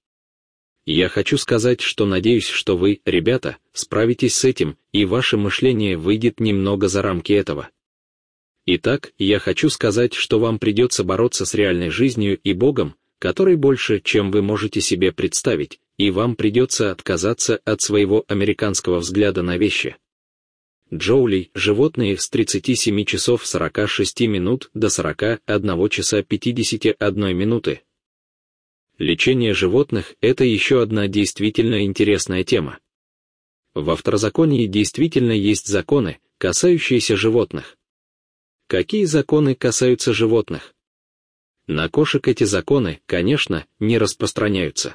Я хочу сказать, что надеюсь, что вы, ребята, справитесь с этим, и ваше мышление выйдет немного за рамки этого. Итак, я хочу сказать, что вам придется бороться с реальной жизнью и Богом, который больше, чем вы можете себе представить, и вам придется отказаться от своего американского взгляда на вещи. Джоули, животные с тридцати семи часов сорока шести минут до сорока одного часа пятидесяти одной минуты. Лечение животных – это еще одна действительно интересная тема. Во второзаконии действительно есть законы, касающиеся животных. Какие законы касаются животных? На кошек эти законы, конечно, не распространяются.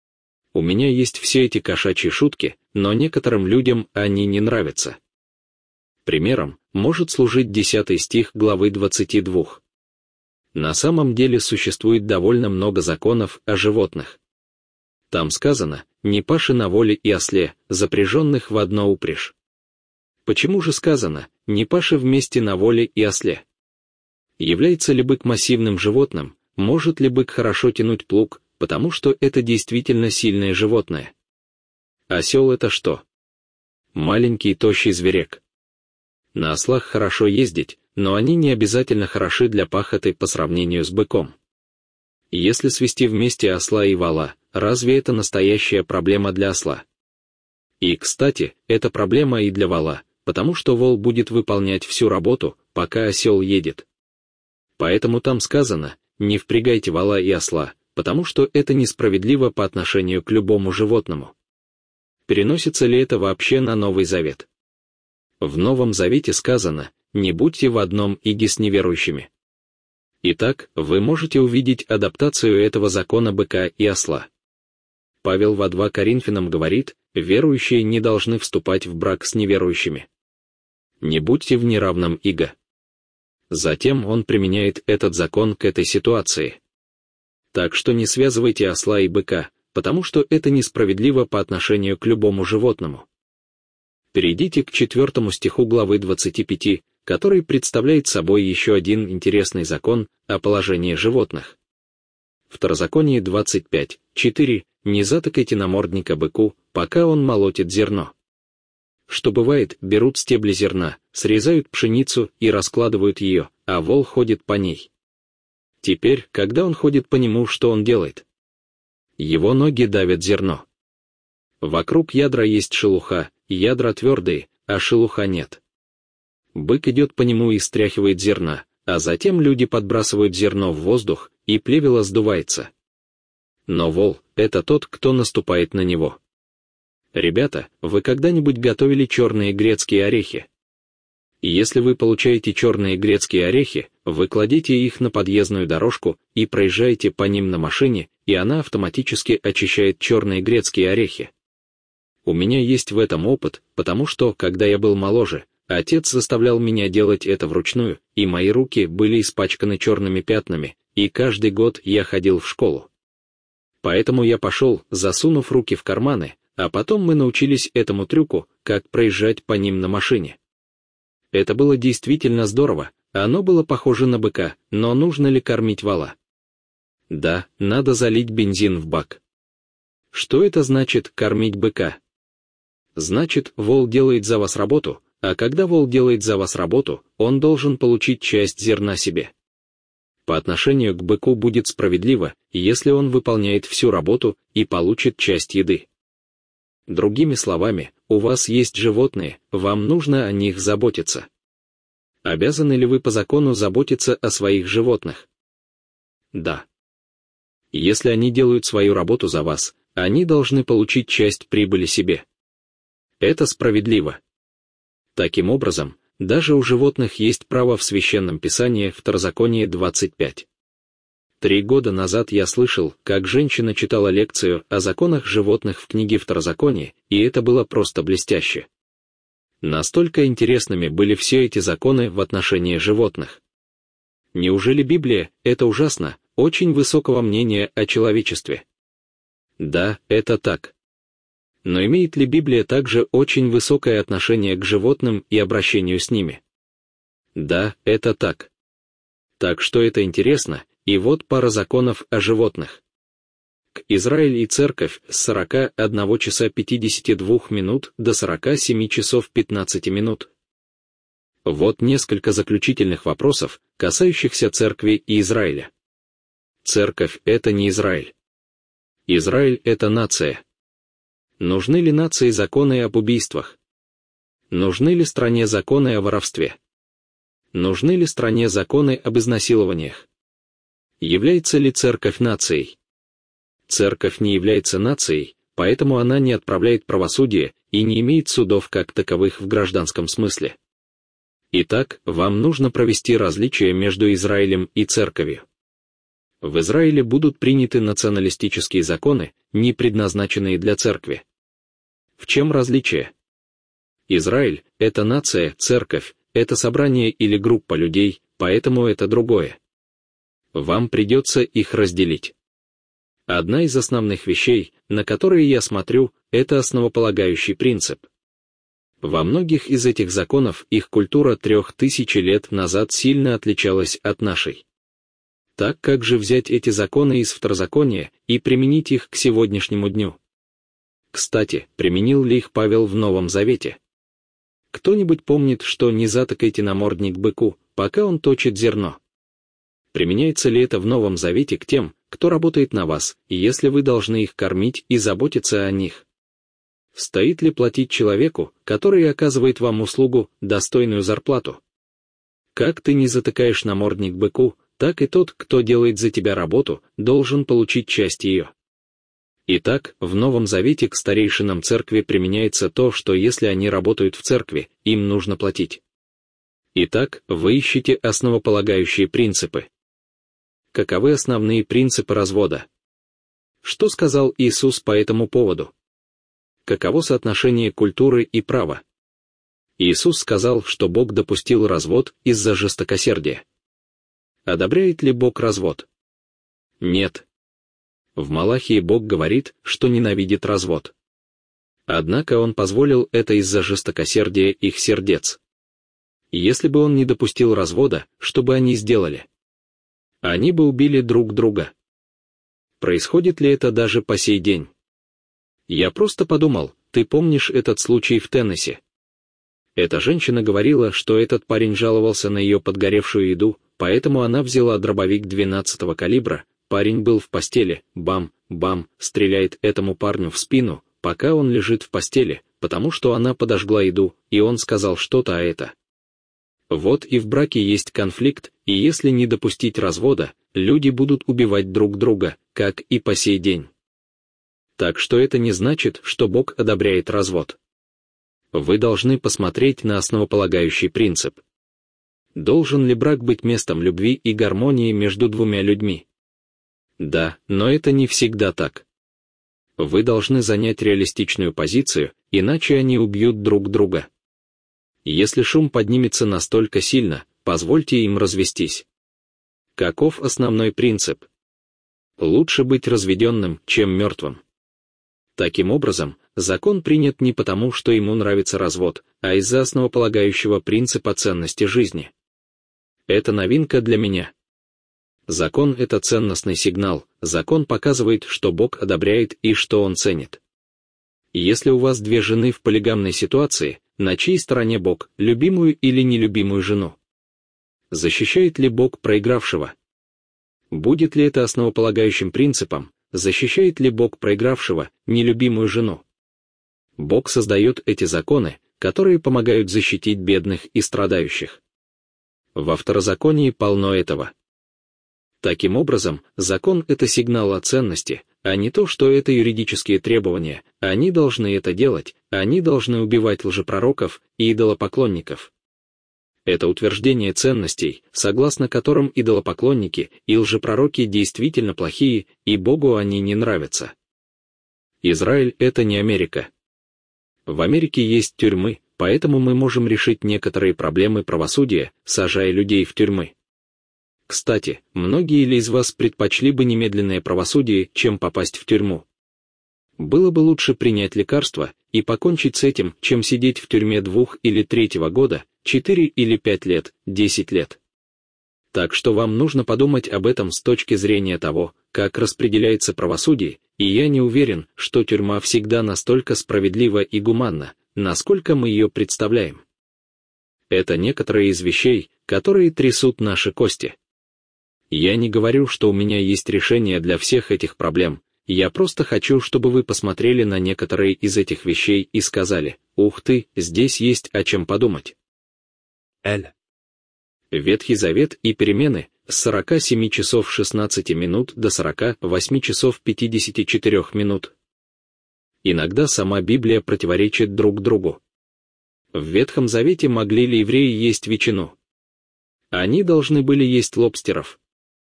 У меня есть все эти кошачьи шутки, но некоторым людям они не нравятся. Примером может служить десятый стих главы двадцати двух. На самом деле существует довольно много законов о животных. Там сказано: «Не паши на воле и осле, запряженных в одно упряжь». Почему же сказано: «Не паши вместе на воле и осле»? Является ли бык массивным животным, может ли бык хорошо тянуть плуг, потому что это действительно сильное животное? Осел — это что? Маленький тощий зверек. На ослах хорошо ездить, но они не обязательно хороши для пахоты по сравнению с быком. Если свести вместе осла и вола, разве это настоящая проблема для осла? И, кстати, это проблема и для вола, потому что вол будет выполнять всю работу, пока осел едет. Поэтому там сказано: не впрягайте вола и осла, потому что это несправедливо по отношению к любому животному. Переносится ли это вообще на Новый Завет? В Новом Завете сказано: не будьте в одном иге с неверующими. Итак, вы можете увидеть адаптацию этого закона быка и осла. Павел во втором Коринфянам говорит: верующие не должны вступать в брак с неверующими. Не будьте в неравном иго. Затем он применяет этот закон к этой ситуации. Так что не связывайте осла и быка, потому что это несправедливо по отношению к любому животному. Перейдите к четвертому стиху главы двадцати пяти, который представляет собой еще один интересный закон о положении животных. Второзаконие двадцать пять, четыре. Не затыкайте намордника быку, пока он молотит зерно. Что бывает, берут стебли зерна, срезают пшеницу и раскладывают ее, а вол ходит по ней. Теперь, когда он ходит по нему, что он делает? Его ноги давят зерно. Вокруг ядра есть шелуха, ядра твердые, а шелуха нет. Бык идет по нему и стряхивает зерна, а затем люди подбрасывают зерно в воздух, и плевело сдувается. Но вол — это тот, кто наступает на него. Ребята, вы когда-нибудь готовили черные грецкие орехи? Если вы получаете черные грецкие орехи, вы кладете их на подъездную дорожку и проезжаете по ним на машине, и она автоматически очищает черные грецкие орехи. У меня есть в этом опыт, потому что, когда я был моложе, отец заставлял меня делать это вручную, и мои руки были испачканы черными пятнами, и каждый год я ходил в школу. Поэтому я пошел, засунув руки в карманы, а потом мы научились этому трюку, как проезжать по ним на машине. Это было действительно здорово, оно было похоже на быка, но нужно ли кормить вола? Да, надо залить бензин в бак. Что это значит кормить быка? Значит, вол делает за вас работу, а когда вол делает за вас работу, он должен получить часть зерна себе. По отношению к быку будет справедливо, если он выполняет всю работу и получит часть еды. Другими словами, у вас есть животные, вам нужно о них заботиться. Обязаны ли вы по закону заботиться о своих животных? Да. Если они делают свою работу за вас, они должны получить часть прибыли себе. Это справедливо. Таким образом, даже у животных есть право в Священном Писании Второзаконие двадцать пять. Три года назад я слышал, как женщина читала лекцию о законах животных в книге Второзаконие, и это было просто блестяще. Настолько интересными были все эти законы в отношении животных. Неужели Библия — это ужасно, очень высокого мнения о человечестве? Да, это так. Но имеет ли Библия также очень высокое отношение к животным и обращению с ними? Да, это так. Так что это интересно, и вот пара законов о животных. К Израиль и Церковь с сорока одного часа пятидесяти двух минут до сорока семи часов пятнадцати минут. Вот несколько заключительных вопросов, касающихся Церкви и Израиля. Церковь — это не Израиль. Израиль — это нация. Нужны ли нации законы об убийствах? Нужны ли стране законы о воровстве? Нужны ли стране законы об изнасилованиях? Является ли церковь нацией? Церковь не является нацией, поэтому она не отправляет правосудие и не имеет судов как таковых в гражданском смысле. Итак, вам нужно провести различие между Израилем и церковью. В Израиле будут приняты националистические законы, не предназначенные для церкви. В чем различие? Израиль — это нация, церковь — это собрание или группа людей, поэтому это другое. Вам придется их разделить. Одна из основных вещей, на которые я смотрю, это основополагающий принцип. Во многих из этих законов их культура трех тысяч лет назад сильно отличалась от нашей. Так как же взять эти законы из Второзакония и применить их к сегодняшнему дню? Кстати, применил ли их Павел в Новом Завете? Кто-нибудь помнит, что не затыкайте намордник быку, пока он точит зерно? Применяется ли это в Новом Завете к тем, кто работает на вас, если вы должны их кормить и заботиться о них? Стоит ли платить человеку, который оказывает вам услугу, достойную зарплату? Как ты не затыкаешь намордник быку, так и тот, кто делает за тебя работу, должен получить часть ее. Итак, в Новом Завете к старейшинам церкви применяется то, что если они работают в церкви, им нужно платить. Итак, вы ищете основополагающие принципы. Каковы основные принципы развода? Что сказал Иисус по этому поводу? Каково соотношение культуры и права? Иисус сказал, что Бог допустил развод из-за жестокосердия. Одобряет ли Бог развод? Нет. В Малахии Бог говорит, что ненавидит развод. Однако Он позволил это из-за жестокосердия их сердец. Если бы Он не допустил развода, что бы они сделали? Они бы убили друг друга. Происходит ли это даже по сей день? Я просто подумал, ты помнишь этот случай в Теннесси? Эта женщина говорила, что этот парень жаловался на ее подгоревшую еду, поэтому она взяла дробовик двенадцатого калибра, парень был в постели, бам, бам, стреляет этому парню в спину, пока он лежит в постели, потому что она подожгла еду, и он сказал что-то а это. Вот и в браке есть конфликт, и если не допустить развода, люди будут убивать друг друга, как и по сей день. Так что это не значит, что Бог одобряет развод. Вы должны посмотреть на основополагающий принцип. Должен ли брак быть местом любви и гармонии между двумя людьми? Да, но это не всегда так. Вы должны занять реалистичную позицию, иначе они убьют друг друга. Если шум поднимется настолько сильно, позвольте им развестись. Каков основной принцип? Лучше быть разведенным, чем мертвым. Таким образом, закон принят не потому, что ему нравится развод, а из-за основополагающего принципа ценности жизни. Это новинка для меня. Закон — это ценностный сигнал, закон показывает, что Бог одобряет и что Он ценит. Если у вас две жены в полигамной ситуации, на чьей стороне Бог, любимую или нелюбимую жену? Защищает ли Бог проигравшего? Будет ли это основополагающим принципом, защищает ли Бог проигравшего, нелюбимую жену? Бог создает эти законы, которые помогают защитить бедных и страдающих. Во второзаконии полно этого. Таким образом, закон — это сигнал о ценности, а не то, что это юридические требования, они должны это делать, они должны убивать лжепророков и идолопоклонников. Это утверждение ценностей, согласно которым идолопоклонники и лжепророки действительно плохие, и Богу они не нравятся. Израиль — это не Америка. В Америке есть тюрьмы, поэтому мы можем решить некоторые проблемы правосудия, сажая людей в тюрьмы. Кстати, многие ли из вас предпочли бы немедленное правосудие, чем попасть в тюрьму? Было бы лучше принять лекарство и покончить с этим, чем сидеть в тюрьме двух или третьего года, четыре или пять лет, десять лет. Так что вам нужно подумать об этом с точки зрения того, как распределяется правосудие, и я не уверен, что тюрьма всегда настолько справедлива и гуманна, насколько мы ее представляем. Это некоторые из вещей, которые трясут наши кости. Я не говорю, что у меня есть решение для всех этих проблем, я просто хочу, чтобы вы посмотрели на некоторые из этих вещей и сказали: «Ух ты, здесь есть о чем подумать». Эль. Ветхий Завет и перемены с сорока семи часов шестнадцати минут до сорока восьми часов пятидесяти четырёх минут. Иногда сама Библия противоречит друг другу. В Ветхом Завете могли ли евреи есть ветчину? Они должны были есть лобстеров.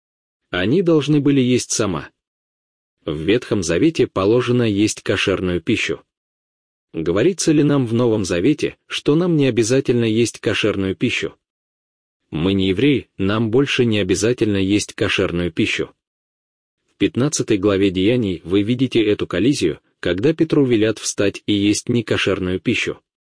Они должны были есть сама. В Ветхом Завете положено есть кошерную пищу. Говорится ли нам в Новом Завете, что нам не обязательно есть кошерную пищу? Мы не евреи, нам больше не обязательно есть кошерную пищу. В пятнадцатой главе Деяний вы видите эту коллизию, когда Петру велят встать и есть некошерную пищу.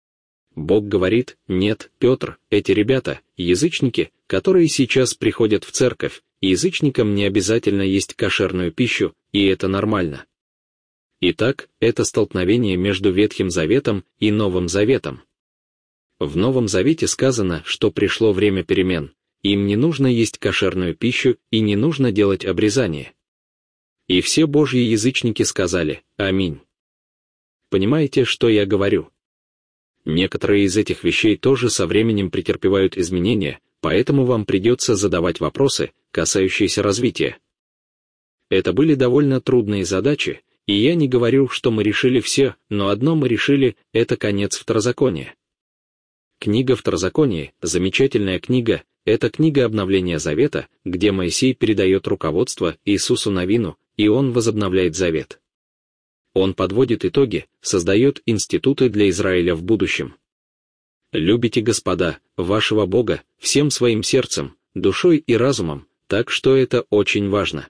Бог говорит: «Нет, Петр, эти ребята, язычники, которые сейчас приходят в церковь, язычникам не обязательно есть кошерную пищу, и это нормально». Итак, это столкновение между Ветхим Заветом и Новым Заветом. В Новом Завете сказано, что пришло время перемен, им не нужно есть кошерную пищу и не нужно делать обрезание. И все Божьи язычники сказали: «Аминь». Понимаете, что я говорю? Некоторые из этих вещей тоже со временем претерпевают изменения, поэтому вам придется задавать вопросы, касающиеся развития. Это были довольно трудные задачи, и я не говорю, что мы решили все, но одно мы решили — это конец Второзакония. Книга Второзакония, замечательная книга, это книга обновления Завета, где Моисей передает руководство Иисусу Навину, и он возобновляет Завет. Он подводит итоги, создает институты для Израиля в будущем. Любите Господа, вашего Бога, всем своим сердцем, душой и разумом, так что это очень важно.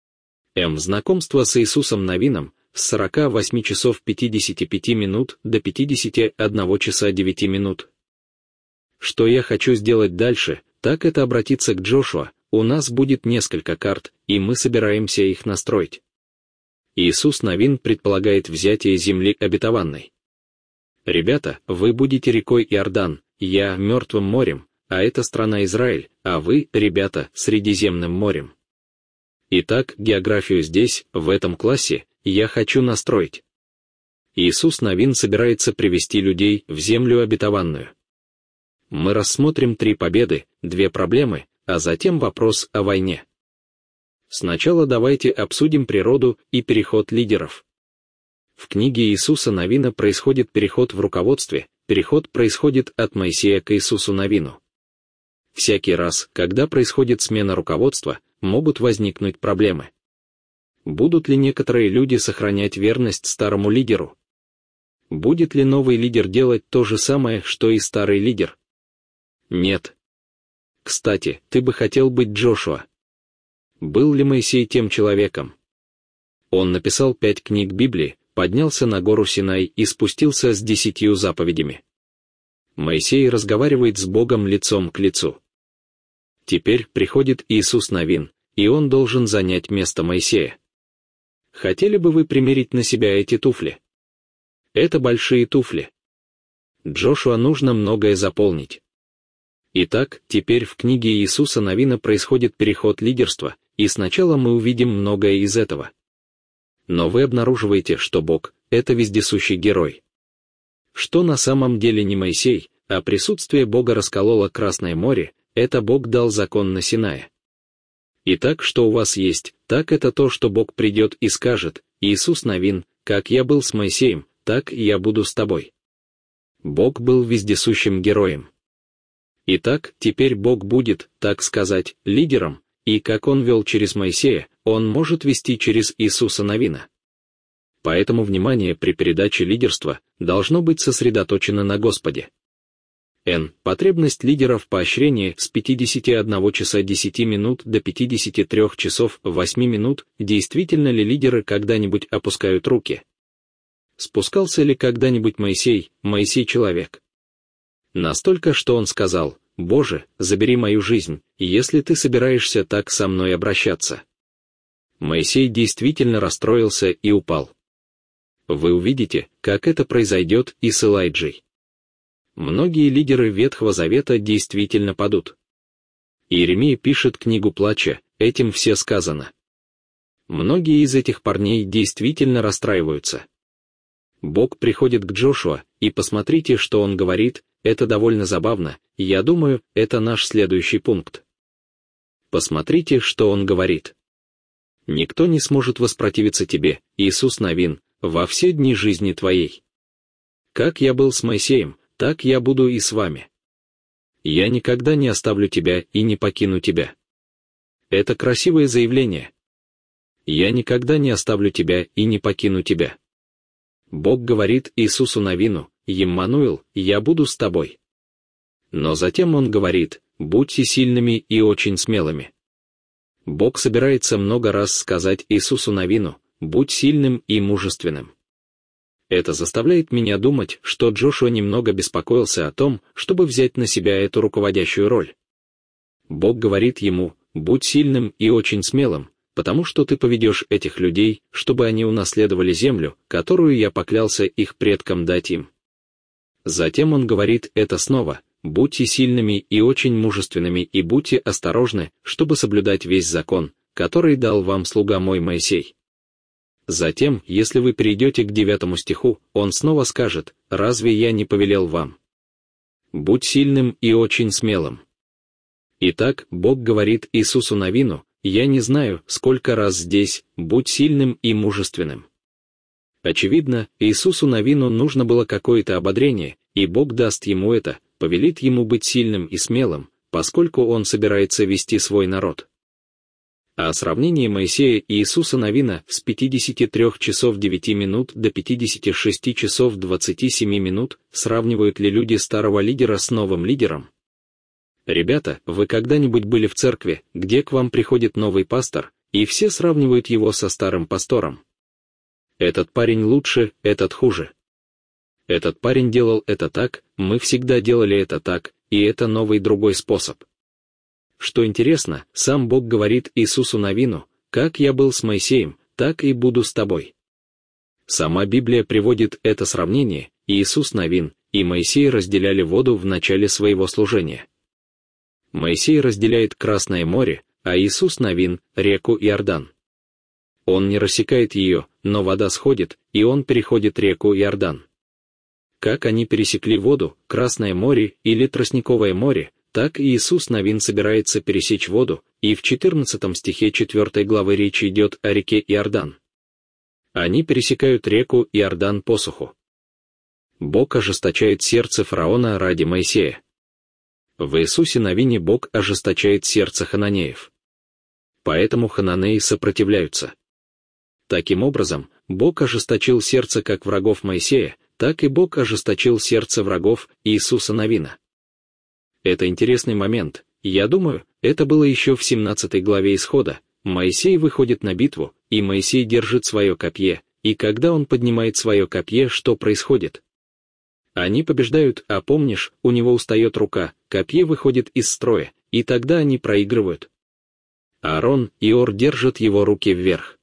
М. Знакомство с Иисусом Навином с сорока восьми часов пятидесяти пяти минут до пятидесяти одного часа девяти минут. Что я хочу сделать дальше, так это обратиться к Джошуа, у нас будет несколько карт, и мы собираемся их настроить. Иисус Навин предполагает взятие земли обетованной. Ребята, вы будете рекой Иордан, я — мертвым морем, а это страна Израиль, а вы, ребята, Средиземным морем. Итак, географию здесь, в этом классе, я хочу настроить. Иисус Навин собирается привести людей в землю обетованную. Мы рассмотрим три победы, две проблемы, а затем вопрос о войне. Сначала давайте обсудим природу и переход лидеров. В книге Иисуса Навина происходит переход в руководстве, переход происходит от Моисея к Иисусу Навину. Всякий раз, когда происходит смена руководства, могут возникнуть проблемы. Будут ли некоторые люди сохранять верность старому лидеру? Будет ли новый лидер делать то же самое, что и старый лидер? Нет. Кстати, ты бы хотел быть Джошуа. Был ли Моисей тем человеком? Он написал пять книг Библии, поднялся на гору Синай и спустился с десятью заповедями. Моисей разговаривает с Богом лицом к лицу. Теперь приходит Иисус Навин, и он должен занять место Моисея. Хотели бы вы примерить на себя эти туфли? Это большие туфли. Джошуа нужно многое заполнить. Итак, теперь в книге Иисуса Навина происходит переход лидерства, и сначала мы увидим многое из этого. Но вы обнаруживаете, что Бог — это вездесущий герой. Что на самом деле не Моисей, а присутствие Бога раскололо Красное море, это Бог дал закон на Синае. Итак, что у вас есть, так это то, что Бог придет и скажет: Иисус Навин, как я был с Моисеем, так и я буду с тобой. Бог был вездесущим героем. Итак, теперь Бог будет, так сказать, лидером, и как Он вел через Моисея, Он может вести через Иисуса Навина. Поэтому внимание при передаче лидерства должно быть сосредоточено на Господе. Н. Потребность лидера в поощрении с пятидесяти одного часа десяти минут до пятидесяти трёх часов восьми минут. Действительно ли лидеры когда-нибудь опускают руки? Спускался ли когда-нибудь Моисей, Моисей человек? Настолько, что он сказал: «Боже, забери мою жизнь, если ты собираешься так со мной обращаться». Моисей действительно расстроился и упал. Вы увидите, как это произойдет и с Элайджей. Многие лидеры Ветхого Завета действительно падут. Иеремия пишет книгу плача, этим все сказано. Многие из этих парней действительно расстраиваются. Бог приходит к Джошуа, и посмотрите, что он говорит, это довольно забавно, я думаю, это наш следующий пункт. Посмотрите, что он говорит. «Никто не сможет воспротивиться тебе, Иисус Навин, во все дни жизни твоей. Как я был с Моисеем, так я буду и с вами. Я никогда не оставлю тебя и не покину тебя». Это красивое заявление. Я никогда не оставлю тебя и не покину тебя. Бог говорит Иисусу Навину: «Иммануил, я буду с тобой». Но затем он говорит: «Будьте сильными и очень смелыми». Бог собирается много раз сказать Иисусу Навину: «Будь сильным и мужественным». Это заставляет меня думать, что Джошуа немного беспокоился о том, чтобы взять на себя эту руководящую роль. Бог говорит ему: «Будь сильным и очень смелым, потому что ты поведешь этих людей, чтобы они унаследовали землю, которую я поклялся их предкам дать им». Затем он говорит это снова: «Будьте сильными и очень мужественными и будьте осторожны, чтобы соблюдать весь закон, который дал вам слуга мой Моисей». Затем, если вы перейдете к девятому стиху, он снова скажет: «Разве я не повелел вам? Будь сильным и очень смелым». Итак, Бог говорит Иисусу Навину, я не знаю, сколько раз здесь, будь сильным и мужественным. Очевидно, Иисусу Навину нужно было какое-то ободрение, и Бог даст ему это, повелит ему быть сильным и смелым, поскольку он собирается вести свой народ. А сравнение Моисея и Иисуса Навина с пятидесяти трёх часов девяти минут до пятидесяти шести часов двадцати семи минут, сравнивают ли люди старого лидера с новым лидером? Ребята, вы когда-нибудь были в церкви, где к вам приходит новый пастор, и все сравнивают его со старым пастором? Этот парень лучше, этот хуже. Этот парень делал это так, мы всегда делали это так, и это новый другой способ. Что интересно, сам Бог говорит Иисусу Навину: «Как я был с Моисеем, так и буду с тобой». Сама Библия приводит это сравнение: Иисус Навин и Моисей разделяли воду в начале своего служения. Моисей разделяет Красное море, а Иисус Навин — реку Иордан. Он не рассекает ее, но вода сходит, и он переходит реку Иордан. Как они пересекли воду, Красное море или Тростниковое море, так и Иисус Навин собирается пересечь воду, и в четырнадцатом стихе четвёртой главы речь идет о реке Иордан. Они пересекают реку Иордан по суху. Бог ожесточает сердце фараона ради Моисея. В Иисусе Навине Бог ожесточает сердце хананеев. Поэтому хананеи сопротивляются. Таким образом, Бог ожесточил сердце как врагов Моисея, так и Бог ожесточил сердце врагов Иисуса Навина. Это интересный момент, я думаю, это было еще в семнадцатой главе Исхода. Моисей выходит на битву, и Моисей держит свое копье, и когда он поднимает свое копье, что происходит? Они побеждают, а помнишь, у него устает рука, копье выходит из строя, и тогда они проигрывают. Аарон и Ор держат его руки вверх.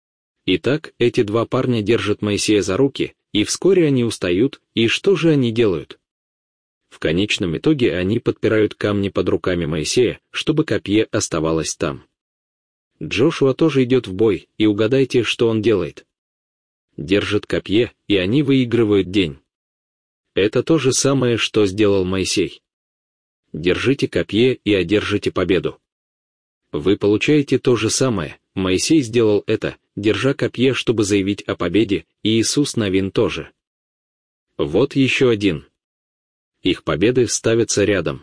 Итак, эти два парня держат Моисея за руки, и вскоре они устают, и что же они делают? В конечном итоге они подпирают камни под руками Моисея, чтобы копье оставалось там. Джошуа тоже идет в бой, и угадайте, что он делает. Держит копье, и они выигрывают день. Это то же самое, что сделал Моисей. Держите копье и одержите победу. Вы получаете то же самое. Моисей сделал это, держа копье, чтобы заявить о победе, и Иисус Навин тоже. Вот еще один. Их победы ставятся рядом.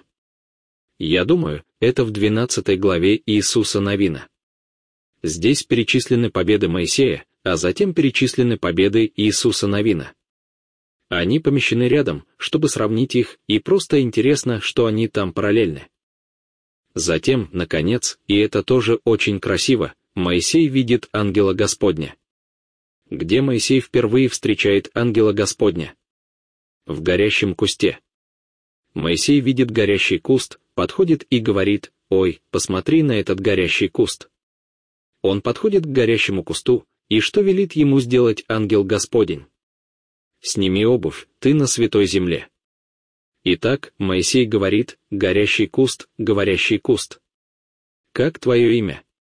Я думаю, это в двенадцатой главе Иисуса Навина. Здесь перечислены победы Моисея, а затем перечислены победы Иисуса Навина. Они помещены рядом, чтобы сравнить их, и просто интересно, что они там параллельны. Затем, наконец, и это тоже очень красиво, Моисей видит ангела Господня. Где Моисей впервые встречает ангела Господня? В горящем кусте. Моисей видит горящий куст, подходит и говорит: «Ой, посмотри на этот горящий куст». Он подходит к горящему кусту, и что велит ему сделать ангел Господень? «Сними обувь, ты на святой земле». Итак, Моисей говорит: «Горящий куст, говорящий куст. Как твое имя?»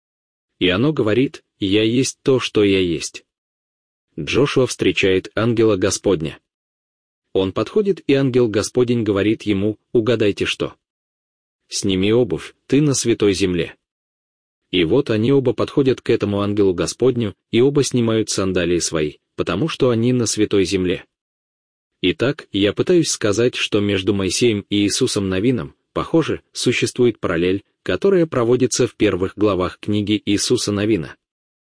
И оно говорит: «Я есть то, что я есть». Джошуа встречает ангела Господня. Он подходит, и ангел Господень говорит ему: «Угадайте что? Сними обувь, ты на святой земле». И вот они оба подходят к этому ангелу Господню, и оба снимают сандалии свои, потому что они на святой земле. Итак, я пытаюсь сказать, что между Моисеем и Иисусом Навином, похоже, существует параллель, которая проводится в первых главах книги Иисуса Навина.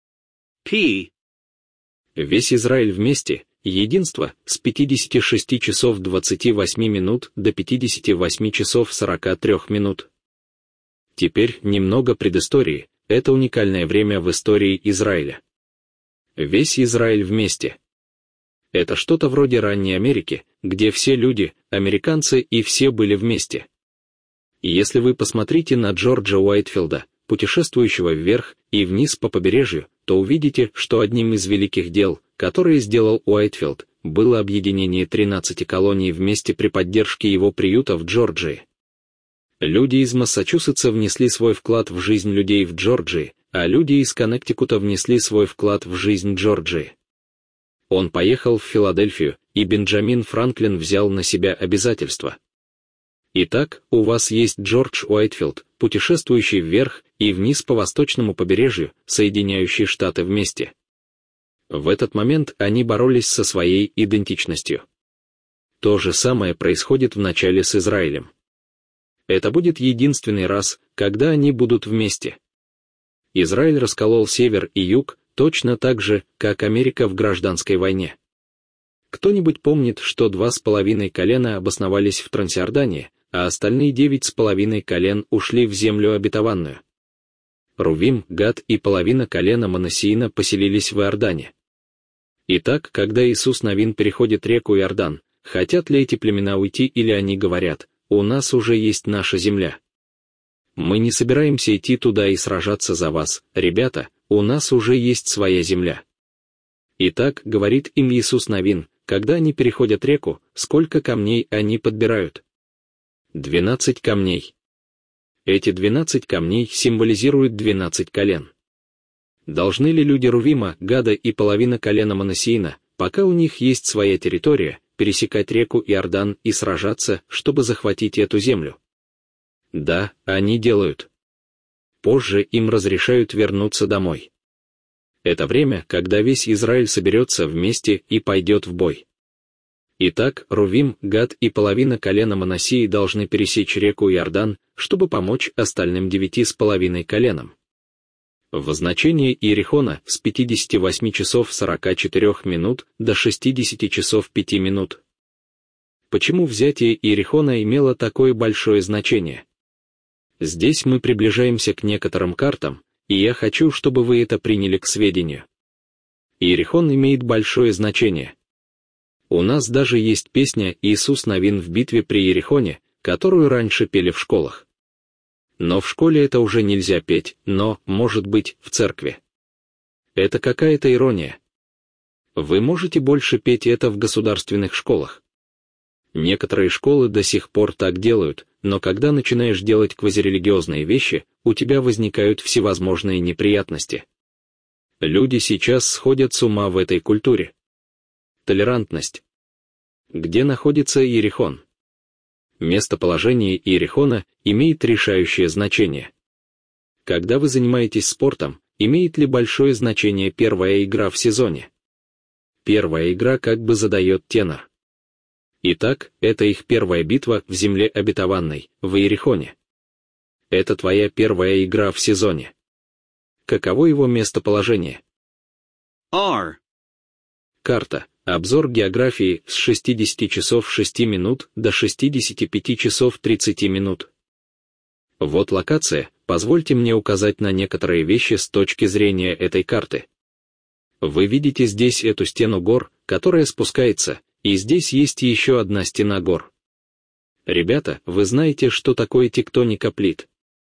P. Весь Израиль вместе, единство, с пятидесяти шести часов двадцати восьми минут до пятидесяти восьми часов сорока трёх минут. Теперь немного предыстории, это уникальное время в истории Израиля. Весь Израиль вместе. Это что-то вроде ранней Америки, где все люди, американцы и все были вместе. И если вы посмотрите на Джорджа Уайтфилда, путешествующего вверх и вниз по побережью, то увидите, что одним из великих дел, которые сделал Уайтфилд, было объединение тринадцати колоний вместе при поддержке его приюта в Джорджии. Люди из Массачусетса внесли свой вклад в жизнь людей в Джорджии, а люди из Коннектикута внесли свой вклад в жизнь Джорджии. Он поехал в Филадельфию, и Бенджамин Франклин взял на себя обязательства. Итак, у вас есть Джордж Уайтфилд, путешествующий вверх и вниз по восточному побережью, соединяющий штаты вместе. В этот момент они боролись со своей идентичностью. То же самое происходит вначале с Израилем. Это будет единственный раз, когда они будут вместе. Израиль расколол север и юг, точно так же, как Америка в гражданской войне. Кто-нибудь помнит, что два с половиной колена обосновались в Трансиордании, а остальные девять с половиной колен ушли в землю обетованную? Рувим, Гад и половина колена Манассеина поселились в Иордане. Итак, когда Иисус Навин переходит реку Иордан, хотят ли эти племена уйти, или они говорят: «У нас уже есть наша земля. Мы не собираемся идти туда и сражаться за вас, ребята, у нас уже есть своя земля». Итак, говорит им Иисус Навин, когда они переходят реку, сколько камней они подбирают? Двенадцать камней. Эти двенадцать камней символизируют двенадцать колен. Должны ли люди Рувима, Гада и половина колена Манассеина, пока у них есть своя территория, пересекать реку Иордан и сражаться, чтобы захватить эту землю? Да, они делают. Позже им разрешают вернуться домой. Это время, когда весь Израиль соберется вместе и пойдет в бой. Итак, Рувим, Гад и половина колена Манассеи должны пересечь реку Иордан, чтобы помочь остальным девяти с половиной коленам. В значении Иерихона с пятидесяти восьми часов сорока четырёх минут до шестидесяти часов пяти минут. Почему взятие Иерихона имело такое большое значение? Здесь мы приближаемся к некоторым картам, и я хочу, чтобы вы это приняли к сведению. Иерихон имеет большое значение. У нас даже есть песня «Иисус Навин в битве при Иерихоне», которую раньше пели в школах. Но в школе это уже нельзя петь, но, может быть, в церкви. Это какая-то ирония. Вы можете больше петь это в государственных школах. Некоторые школы до сих пор так делают, но когда начинаешь делать квазирелигиозные вещи, у тебя возникают всевозможные неприятности. Люди сейчас сходят с ума в этой культуре. Толерантность. Где находится Иерихон? Местоположение Иерихона имеет решающее значение. Когда вы занимаетесь спортом, имеет ли большое значение первая игра в сезоне? Первая игра как бы задает тенор. Итак, это их первая битва в земле обетованной, в Иерихоне. Это твоя первая игра в сезоне. Каково его местоположение? R. Карта. Обзор географии с шестидесяти часов шести минут до шестидесяти пяти часов тридцати минут. Вот локация, позвольте мне указать на некоторые вещи с точки зрения этой карты. Вы видите здесь эту стену гор, которая спускается, и здесь есть еще одна стена гор. Ребята, вы знаете, что такое тектоника плит?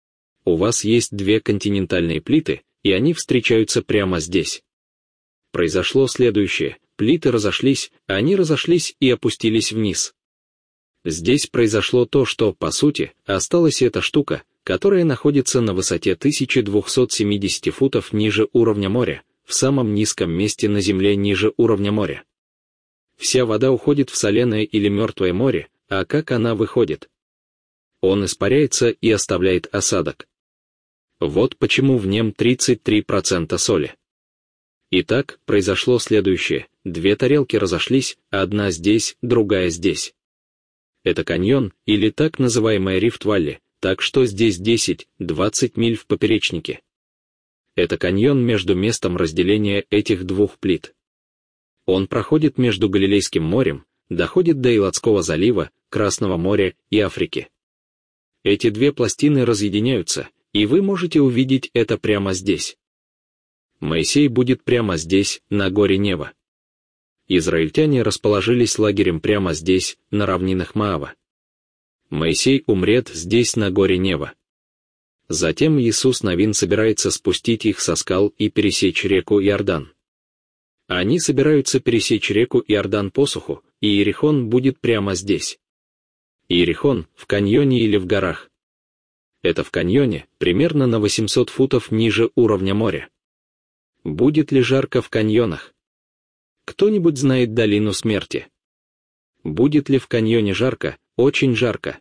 У вас есть две континентальные плиты, и они встречаются прямо здесь. Произошло следующее. Плиты разошлись, они разошлись и опустились вниз. Здесь произошло то, что, по сути, осталась эта штука, которая находится на высоте тысяча двести семьдесят футов ниже уровня моря, в самом низком месте на Земле ниже уровня моря. Вся вода уходит в соленое или мертвое море, а как она выходит? Он испаряется и оставляет осадок. Вот почему в нем тридцать три процента соли. Итак, произошло следующее. Две тарелки разошлись, одна здесь, другая здесь. Это каньон, или так называемая рифт-валли, так что здесь десять-двадцать миль в поперечнике. Это каньон между местом разделения этих двух плит. Он проходит между Галилейским морем, доходит до Илатского залива, Красного моря и Африки. Эти две пластины разъединяются, и вы можете увидеть это прямо здесь. Моисей будет прямо здесь, на горе Нева. Израильтяне расположились лагерем прямо здесь, на равнинах Моава. Моисей умрет здесь, на горе Нева. Затем Иисус Навин собирается спустить их со скал и пересечь реку Иордан. Они собираются пересечь реку Иордан по суху, и Иерихон будет прямо здесь. Иерихон в каньоне или в горах. Это в каньоне, примерно на восемьсот футов ниже уровня моря. Будет ли жарко в каньонах? Кто-нибудь знает долину смерти? Будет ли в каньоне жарко? Очень жарко.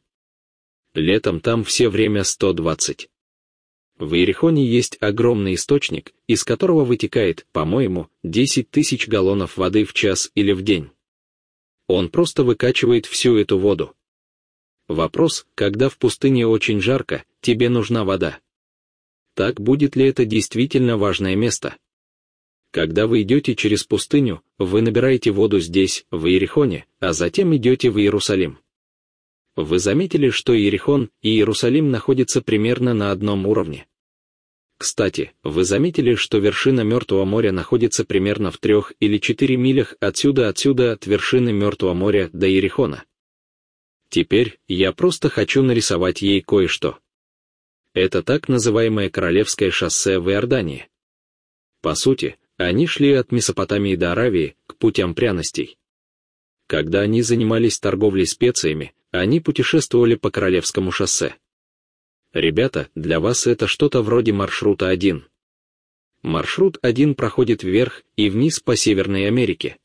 Летом там все время сто двадцать. В Иерихоне есть огромный источник, из которого вытекает, по-моему, десять тысяч галлонов воды в час или в день. Он просто выкачивает всю эту воду. Вопрос, когда в пустыне очень жарко, тебе нужна вода. Так будет ли это действительно важное место? Когда вы идете через пустыню, вы набираете воду здесь, в Иерихоне, а затем идете в Иерусалим. Вы заметили, что Иерихон и Иерусалим находятся примерно на одном уровне? Кстати, вы заметили, что вершина Мертвого моря находится примерно в трех или четыре милях отсюда отсюда от вершины Мертвого моря до Иерихона? Теперь я просто хочу нарисовать ей кое-что. Это так называемое Королевское шоссе в Иордании. По сути, они шли от Месопотамии до Аравии, к путям пряностей. Когда они занимались торговлей специями, они путешествовали по Королевскому шоссе. Ребята, для вас это что-то вроде маршрута один. Маршрут один проходит вверх и вниз по Северной Америке.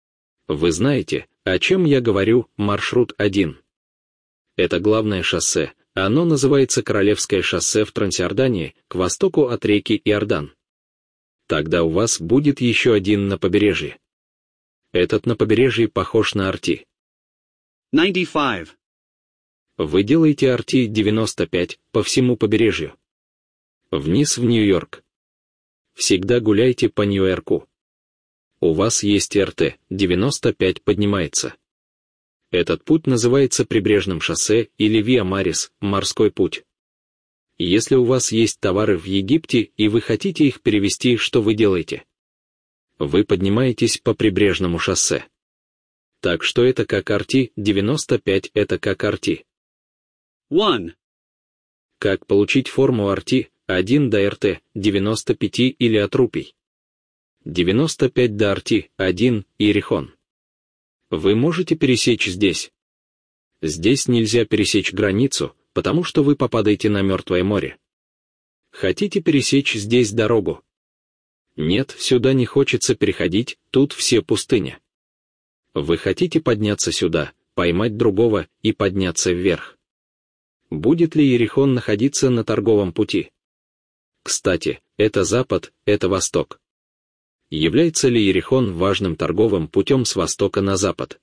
Вы знаете, о чем я говорю, маршрут один. Это главное шоссе, оно называется Королевское шоссе в Трансиордании, к востоку от реки Иордан. Тогда у вас будет еще один на побережье. Этот на побережье похож на Арти. девяносто пять. Вы делаете Арти девяносто пять по всему побережью. Вниз в Нью-Йорк. Всегда гуляйте по Нью-Йорку. У вас есть РТ, девяносто пять поднимается. Этот путь называется прибрежным шоссе или Виа Марис, морской путь. Если у вас есть товары в Египте и вы хотите их перевезти, что вы делаете? Вы поднимаетесь по прибрежному шоссе. Так что это как ар ти девяносто пять, это как ар ти. один. Как получить форму ар ти один до эр тэ девяносто пять или от рупий. девяносто пять до ар ти один, Иерихон. Вы можете пересечь здесь. Здесь нельзя пересечь границу, потому что вы попадаете на Мертвое море. Хотите пересечь здесь дорогу? Нет, сюда не хочется переходить, тут все пустыня. Вы хотите подняться сюда, поймать другого и подняться вверх. Будет ли Иерихон находиться на торговом пути? Кстати, это запад, это восток. Является ли Иерихон важным торговым путем с востока на запад?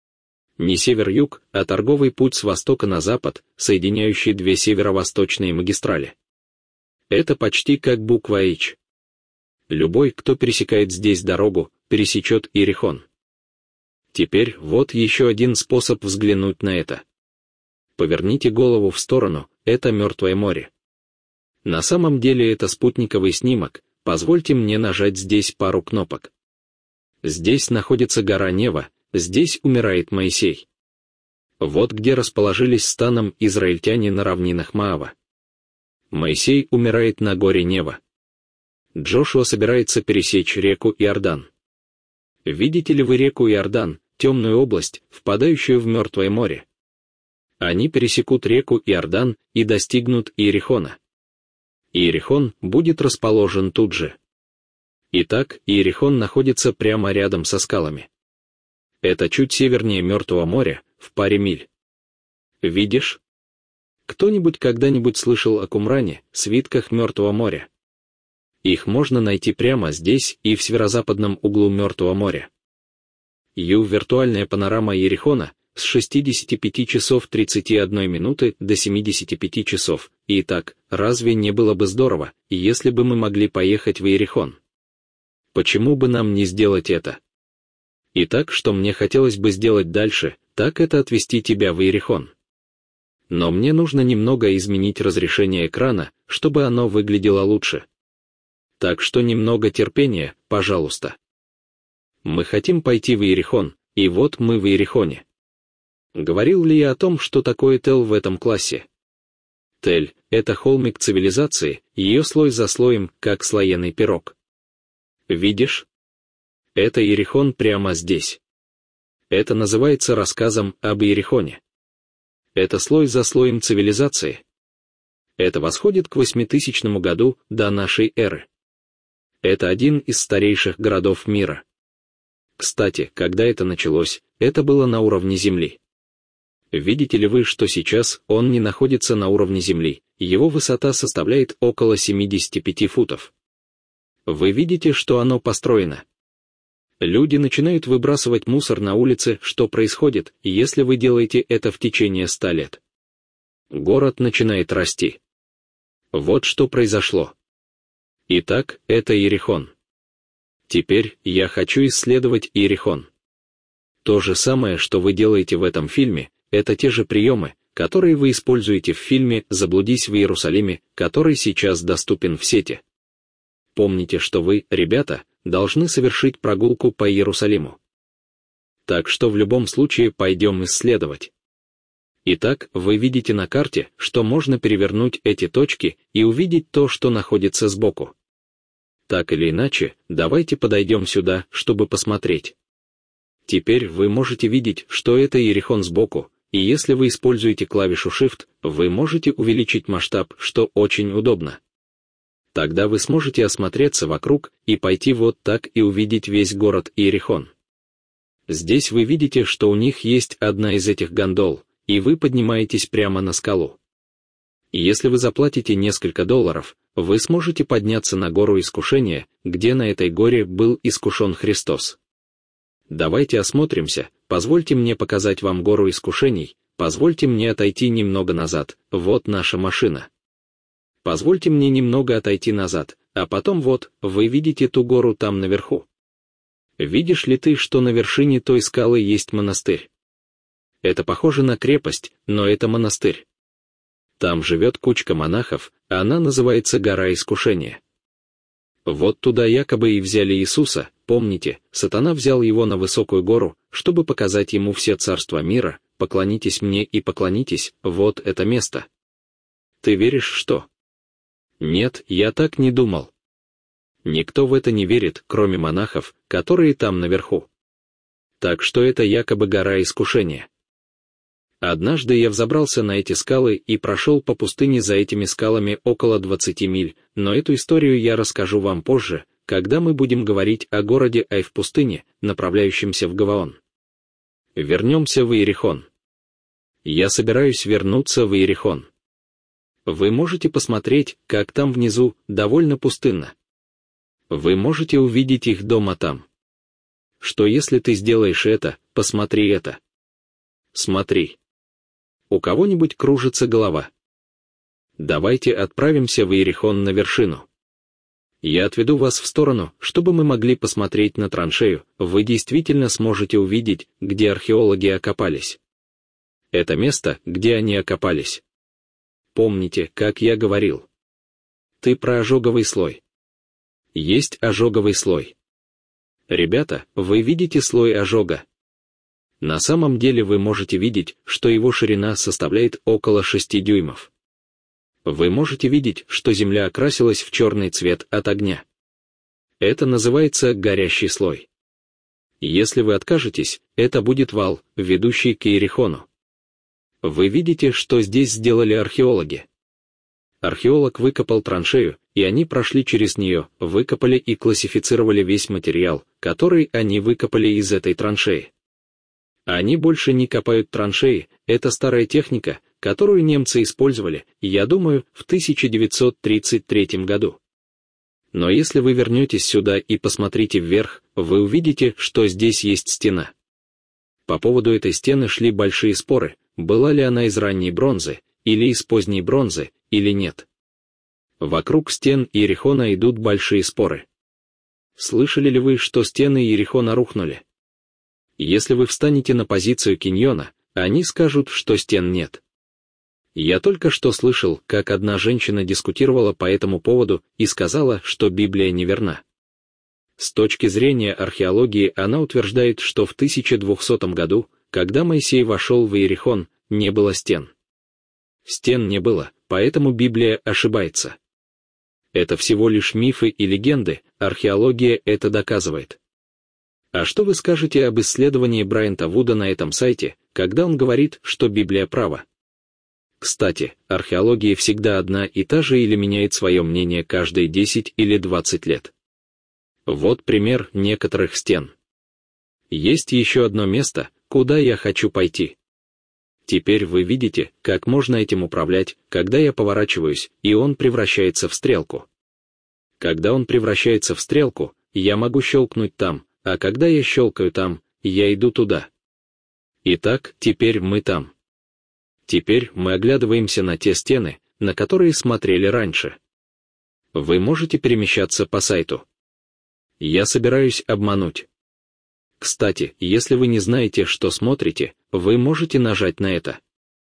Не север-юг, а торговый путь с востока на запад, соединяющий две северо-восточные магистрали. Это почти как буква H. Любой, кто пересекает здесь дорогу, пересечет Иерихон. Теперь вот еще один способ взглянуть на это. Поверните голову в сторону, это Мертвое море. На самом деле это спутниковый снимок, позвольте мне нажать здесь пару кнопок. Здесь находится гора Нева, здесь умирает Моисей. Вот где расположились станом израильтяне на равнинах Моава. Моисей умирает на горе Нева. Джошуа собирается пересечь реку Иордан. Видите ли вы реку Иордан, темную область, впадающую в Мертвое море? Они пересекут реку Иордан и достигнут Иерихона. Иерихон будет расположен тут же. Итак, Иерихон находится прямо рядом со скалами. Это чуть севернее Мертвого моря, в паре миль. Видишь? Кто-нибудь когда-нибудь слышал о Кумране, свитках Мертвого моря? Их можно найти прямо здесь и в северо-западном углу Мертвого моря. Ю виртуальная панорама Иерихона с шестидесяти пяти часов тридцати одной минуты до семидесяти пяти часов. Итак, разве не было бы здорово, если бы мы могли поехать в Иерихон? Почему бы нам не сделать это? Итак, что мне хотелось бы сделать дальше, так это отвезти тебя в Иерихон. Но мне нужно немного изменить разрешение экрана, чтобы оно выглядело лучше. Так что немного терпения, пожалуйста. Мы хотим пойти в Иерихон, и вот мы в Иерихоне. Говорил ли я о том, что такое Тель в этом классе? Тель — это холмик цивилизации, ее слой за слоем, как слоеный пирог. Видишь? Это Иерихон прямо здесь. Это называется рассказом об Иерихоне. Это слой за слоем цивилизации. Это восходит к восьмитысячному году до нашей эры. Это один из старейших городов мира. Кстати, когда это началось, это было на уровне Земли. Видите ли вы, что сейчас он не находится на уровне Земли, его высота составляет около семидесяти пяти футов. Вы видите, что оно построено? Люди начинают выбрасывать мусор на улице, что происходит, если вы делаете это в течение ста лет. Город начинает расти. Вот что произошло. Итак, это Иерихон. Теперь я хочу исследовать Иерихон. То же самое, что вы делаете в этом фильме, это те же приемы, которые вы используете в фильме «Заблудись в Иерусалиме», который сейчас доступен в сети. Помните, что вы, ребята, должны совершить прогулку по Иерусалиму. Так что в любом случае пойдем исследовать. Итак, вы видите на карте, что можно перевернуть эти точки и увидеть то, что находится сбоку. Так или иначе, давайте подойдем сюда, чтобы посмотреть. Теперь вы можете видеть, что это Иерихон сбоку, и если вы используете клавишу Shift, вы можете увеличить масштаб, что очень удобно. Тогда вы сможете осмотреться вокруг и пойти вот так и увидеть весь город Иерихон. Здесь вы видите, что у них есть одна из этих гондол, и вы поднимаетесь прямо на скалу. Если вы заплатите несколько долларов, вы сможете подняться на гору искушения, где на этой горе был искушен Христос. Давайте осмотримся, позвольте мне показать вам гору искушений, позвольте мне отойти немного назад, вот наша машина. Позвольте мне немного отойти назад, а потом вот, вы видите ту гору там наверху. Видишь ли ты, что на вершине той скалы есть монастырь? Это похоже на крепость, но это монастырь. Там живет кучка монахов, а она называется гора искушения. Вот туда якобы и взяли Иисуса. Помните, сатана взял его на высокую гору, чтобы показать ему все царства мира. Поклонитесь мне и поклонитесь, вот это место. Ты веришь, что? Нет, я так не думал. Никто в это не верит, кроме монахов, которые там наверху. Так что это якобы гора искушения. Однажды я взобрался на эти скалы и прошел по пустыне за этими скалами около двадцати миль, но эту историю я расскажу вам позже, когда мы будем говорить о городе Ай в пустыне, направляющемся в Гаваон. Вернемся в Иерихон. Я собираюсь вернуться в Иерихон. Вы можете посмотреть, как там внизу довольно пустынно. Вы можете увидеть их дома там. Что если ты сделаешь это, посмотри это. Смотри. У кого-нибудь кружится голова. Давайте отправимся в Иерихон на вершину. Я отведу вас в сторону, чтобы мы могли посмотреть на траншею. Вы действительно сможете увидеть, где археологи окопались. Это место, где они окопались. Помните, как я говорил. Ты про ожоговый слой. Есть ожоговый слой. Ребята, вы видите слой ожога? На самом деле вы можете видеть, что его ширина составляет около шести дюймов. Вы можете видеть, что земля окрасилась в черный цвет от огня. Это называется горящий слой. Если вы откажетесь, это будет вал, ведущий к Иерихону. Вы видите, что здесь сделали археологи. Археолог выкопал траншею, и они прошли через нее, выкопали и классифицировали весь материал, который они выкопали из этой траншеи. Они больше не копают траншеи, это старая техника, которую немцы использовали, я думаю, в тысяча девятьсот тридцать третьем году. Но если вы вернетесь сюда и посмотрите вверх, вы увидите, что здесь есть стена. По поводу этой стены шли большие споры, была ли она из ранней бронзы, или из поздней бронзы, или нет. Вокруг стен Иерихона идут большие споры. Слышали ли вы, что стены Иерихона рухнули? Если вы встанете на позицию Киньона, они скажут, что стен нет. Я только что слышал, как одна женщина дискутировала по этому поводу и сказала, что Библия неверна. С точки зрения археологии она утверждает, что в тысяча двухсотом году, когда Моисей вошел в Иерихон, не было стен. Стен не было, поэтому Библия ошибается. Это всего лишь мифы и легенды, археология это доказывает. А что вы скажете об исследовании Брайанта Вуда на этом сайте, когда он говорит, что Библия права? Кстати, археология всегда одна и та же или меняет свое мнение каждые десять или двадцать лет. Вот пример некоторых стен. Есть еще одно место, куда я хочу пойти. Теперь вы видите, как можно этим управлять, когда я поворачиваюсь, и он превращается в стрелку. Когда он превращается в стрелку, я могу щелкнуть там, а когда я щелкаю там, я иду туда. Итак, теперь мы там. Теперь мы оглядываемся на те стены, на которые смотрели раньше. Вы можете перемещаться по сайту. Я собираюсь обмануть. Кстати, если вы не знаете, что смотрите, вы можете нажать на это.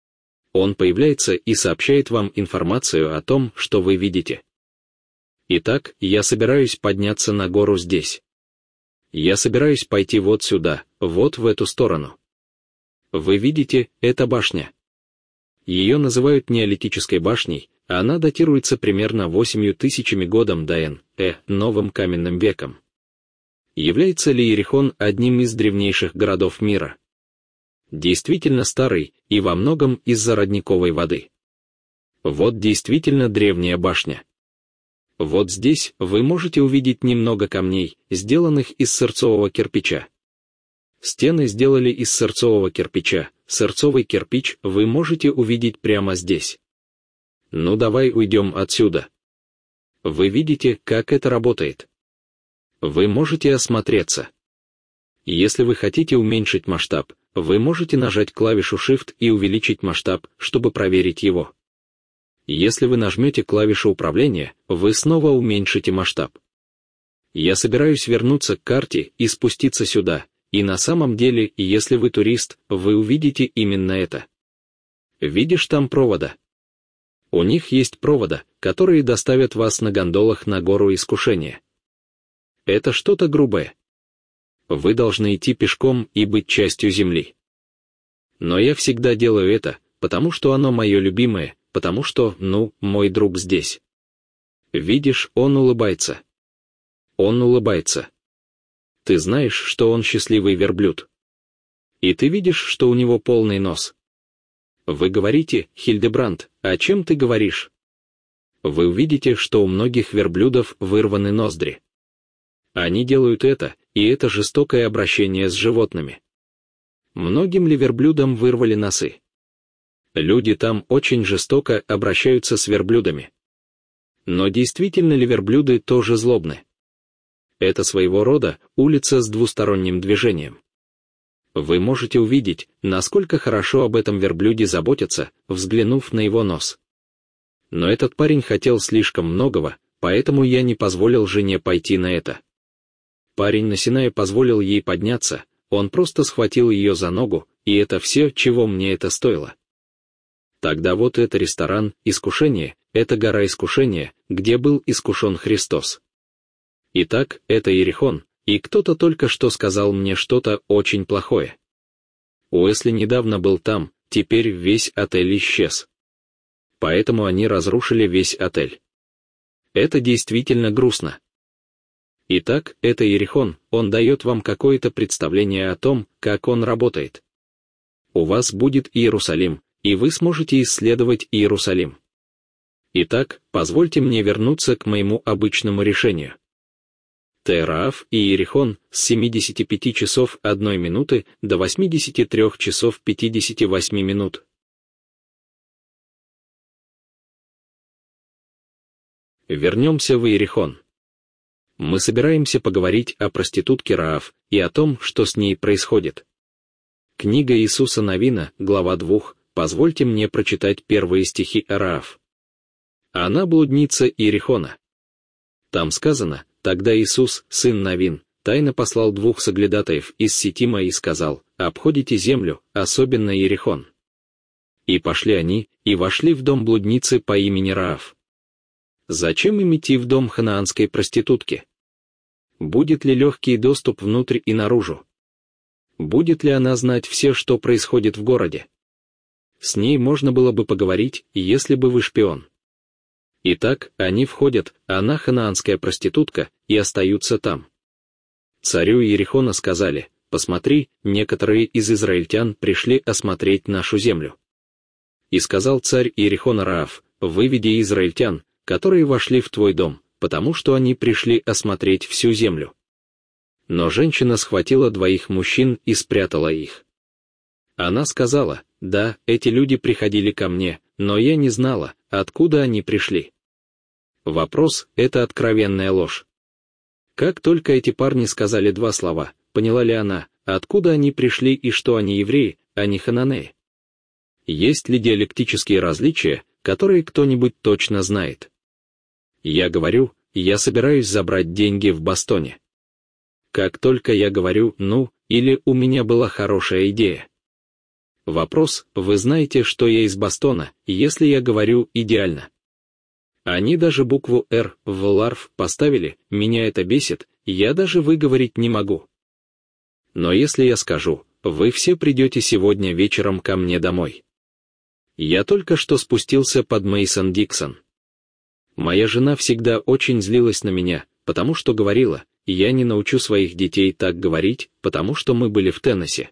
Он появляется и сообщает вам информацию о том, что вы видите. Итак, я собираюсь подняться на гору здесь. Я собираюсь пойти вот сюда, вот в эту сторону. Вы видите, это башня. Ее называют неолитической башней, а она датируется примерно восемью тысячами годом до эн э, новым каменным веком. Является ли Иерихон одним из древнейших городов мира? Действительно старый, и во многом из-за родниковой воды. Вот действительно древняя башня. Вот здесь вы можете увидеть немного камней, сделанных из сырцового кирпича. Стены сделали из сырцового кирпича, сырцовый кирпич вы можете увидеть прямо здесь. Ну давай уйдем отсюда. Вы видите, как это работает? Вы можете осмотреться. Если вы хотите уменьшить масштаб, вы можете нажать клавишу Shift и увеличить масштаб, чтобы проверить его. Если вы нажмете клавишу управления, вы снова уменьшите масштаб. Я собираюсь вернуться к карте и спуститься сюда, и на самом деле, если вы турист, вы увидите именно это. Видишь там провода? У них есть провода, которые доставят вас на гондолах на гору искушения. Это что-то грубое. Вы должны идти пешком и быть частью земли. Но я всегда делаю это, потому что оно мое любимое, потому что, ну, мой друг здесь. Видишь, он улыбается. Он улыбается. Ты знаешь, что он счастливый верблюд. И ты видишь, что у него полный нос. Вы говорите, Хильдебранд, о чем ты говоришь? Вы увидите, что у многих верблюдов вырваны ноздри. Они делают это, и это жестокое обращение с животными. Многим ли верблюдам вырвали носы? Люди там очень жестоко обращаются с верблюдами. Но действительно ли верблюды тоже злобны? Это своего рода улица с двусторонним движением. Вы можете увидеть, насколько хорошо об этом верблюде заботятся, взглянув на его нос. Но этот парень хотел слишком многого, поэтому я не позволил жене пойти на это. Парень на Синае позволил ей подняться, он просто схватил ее за ногу, и это все, чего мне это стоило. Тогда вот это ресторан «Искушение», это гора искушения, где был искушен Христос. Итак, это Иерихон, и кто-то только что сказал мне что-то очень плохое. Уэсли недавно был там, теперь весь отель исчез. Поэтому они разрушили весь отель. Это действительно грустно. Итак, это Иерихон, он дает вам какое-то представление о том, как он работает. У вас будет Иерусалим, и вы сможете исследовать Иерусалим. Итак, позвольте мне вернуться к моему обычному решению. Тераав и Иерихон с семидесяти пяти часов одной минуты до восьмидесяти трёх часов пятидесяти восьми минут. Вернемся в Иерихон. Мы собираемся поговорить о проститутке Раав и о том, что с ней происходит. Книга Иисуса Навина, глава два, позвольте мне прочитать первые стихи о Раав. Она блудница Иерихона. Там сказано: «Тогда Иисус, сын Навин, тайно послал двух соглядатаев из Ситима и сказал: обходите землю, особенно Иерихон». И пошли они, и вошли в дом блудницы по имени Раав. Зачем им идти в дом ханаанской проститутки? Будет ли легкий доступ внутрь и наружу? Будет ли она знать все, что происходит в городе? С ней можно было бы поговорить, если бы вы шпион. Итак, они входят, она ханаанская проститутка, и остаются там. Царю Иерихона сказали: посмотри, некоторые из израильтян пришли осмотреть нашу землю. И сказал царь Иерихона Раав: выведи израильтян, которые вошли в твой дом, потому что они пришли осмотреть всю землю. Но женщина схватила двоих мужчин и спрятала их. Она сказала: да, эти люди приходили ко мне, но я не знала, откуда они пришли. Вопрос — это откровенная ложь. Как только эти парни сказали два слова, поняла ли она, откуда они пришли и что они евреи, а не хананеи? Есть ли диалектические различия, которые кто-нибудь точно знает? Я говорю, я собираюсь забрать деньги в Бостоне. Как только я говорю «ну» или «у меня была хорошая идея». Вопрос: вы знаете, что я из Бостона, если я говорю «идеально». Они даже букву «Р» в «ларв» поставили, меня это бесит, я даже выговорить не могу. Но если я скажу: вы все придете сегодня вечером ко мне домой. Я только что спустился под Мейсон-Диксон. Моя жена всегда очень злилась на меня, потому что говорила: я не научу своих детей так говорить, потому что мы были в Теннесси.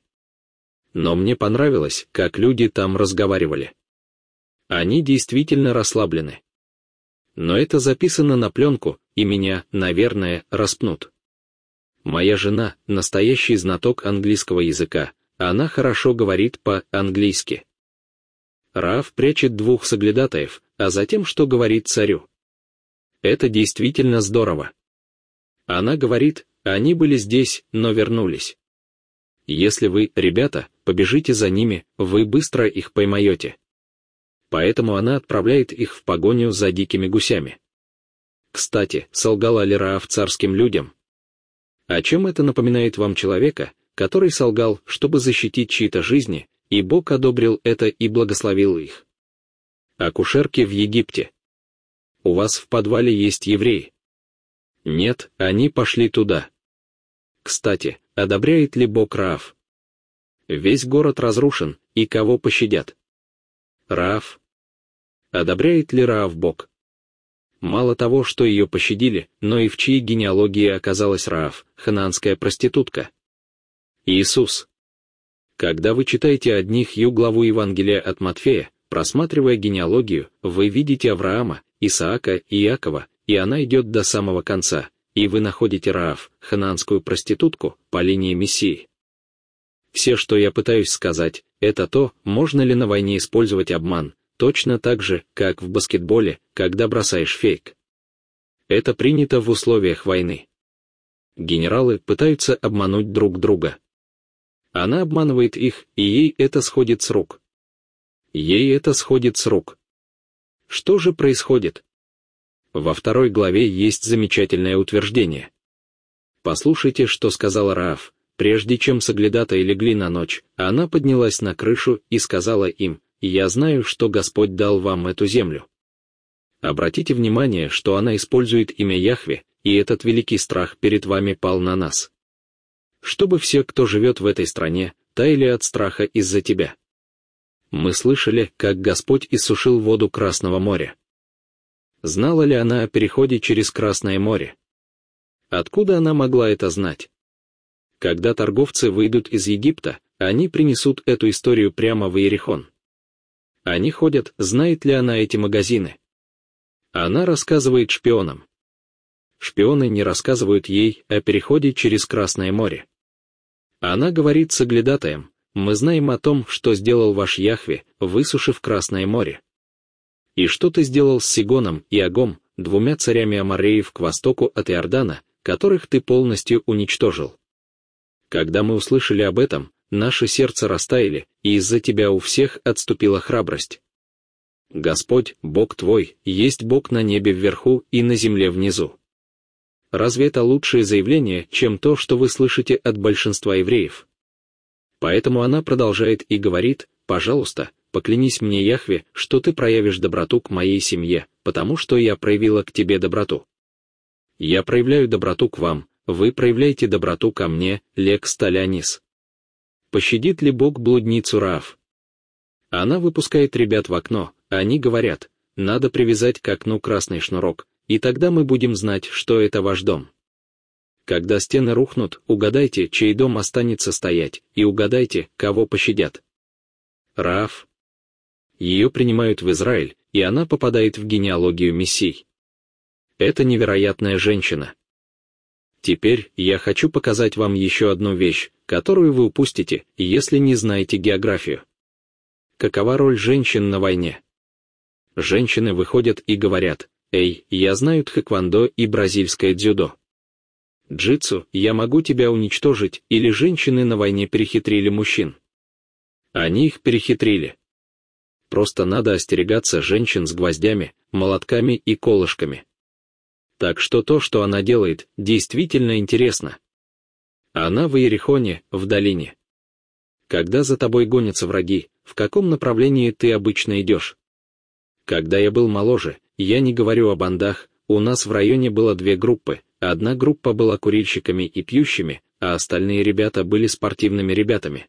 Но мне понравилось, как люди там разговаривали. Они действительно расслаблены. Но это записано на пленку, и меня, наверное, распнут. Моя жена — настоящий знаток английского языка, она хорошо говорит по-английски. Раав прячет двух соглядатаев, а затем что говорит царю? Это действительно здорово. Она говорит: они были здесь, но вернулись. Если вы, ребята, побежите за ними, вы быстро их поймаете. Поэтому она отправляет их в погоню за дикими гусями. Кстати, солгала ли Раав царским людям? О чем это напоминает вам человека, который солгал, чтобы защитить чьи-то жизни, и Бог одобрил это и благословил их? Акушерки в Египте. У вас в подвале есть евреи. Нет, они пошли туда. Кстати, одобряет ли Бог Раав? Весь город разрушен, и кого пощадят? Раав. Одобряет ли Раав Бог? Мало того, что ее пощадили, но и в чьей генеалогии оказалась Раав, ханаанская проститутка? Иисус. Когда вы читаете однихью главу Евангелия от Матфея, просматривая генеалогию, вы видите Авраама, Исаака и Иакова, и она идет до самого конца, и вы находите Раав, ханаанскую проститутку, по линии Мессии. Все, что я пытаюсь сказать, это то, можно ли на войне использовать обман, точно так же, как в баскетболе, когда бросаешь фейк. Это принято в условиях войны. Генералы пытаются обмануть друг друга. Она обманывает их, и ей это сходит с рук. Ей это сходит с рук. Что же происходит? Во второй главе есть замечательное утверждение. Послушайте, что сказала Раав. Прежде чем соглядатаи легли на ночь, она поднялась на крышу и сказала им: «Я знаю, что Господь дал вам эту землю». Обратите внимание, что она использует имя Яхве, и этот великий страх перед вами пал на нас. Чтобы все, кто живет в этой стране, таяли от страха из-за тебя. Мы слышали, как Господь иссушил воду Красного моря. Знала ли она о переходе через Красное море? Откуда она могла это знать? Когда торговцы выйдут из Египта, они принесут эту историю прямо в Иерихон. Они ходят, знает ли она эти магазины? Она рассказывает шпионам. Шпионы не рассказывают ей о переходе через Красное море. Она говорит соглядатаям: «Мы знаем о том, что сделал ваш Яхве, высушив Красное море. И что ты сделал с Сигоном и Огом, двумя царями Амореев к востоку от Иордана, которых ты полностью уничтожил. Когда мы услышали об этом, наши сердца растаяли, и из-за тебя у всех отступила храбрость. Господь, Бог твой, есть Бог на небе вверху и на земле внизу». Разве это лучшее заявление, чем то, что вы слышите от большинства евреев? Поэтому она продолжает и говорит: «Пожалуйста, поклянись мне, Яхве, что ты проявишь доброту к моей семье, потому что я проявила к тебе доброту. Я проявляю доброту к вам, вы проявляете доброту ко мне, лекс талянис». Пощадит ли Бог блудницу Раав? Она выпускает ребят в окно, они говорят: «Надо привязать к окну красный шнурок, и тогда мы будем знать, что это ваш дом». Когда стены рухнут, угадайте, чей дом останется стоять, и угадайте, кого пощадят. Раав. Ее принимают в Израиль, и она попадает в генеалогию Мессий. Это невероятная женщина. Теперь я хочу показать вам еще одну вещь, которую вы упустите, если не знаете географию. Какова роль женщин на войне? Женщины выходят и говорят: «Эй, я знаю тхэквондо и бразильское дзюдо. Джитсу, я могу тебя уничтожить», или женщины на войне перехитрили мужчин. Они их перехитрили. Просто надо остерегаться женщин с гвоздями, молотками и колышками. Так что то, что она делает, действительно интересно. Она в Иерихоне, в долине. Когда за тобой гонятся враги, в каком направлении ты обычно идешь? Когда я был моложе, я не говорю о бандах, у нас в районе было две группы, одна группа была курильщиками и пьющими, а остальные ребята были спортивными ребятами.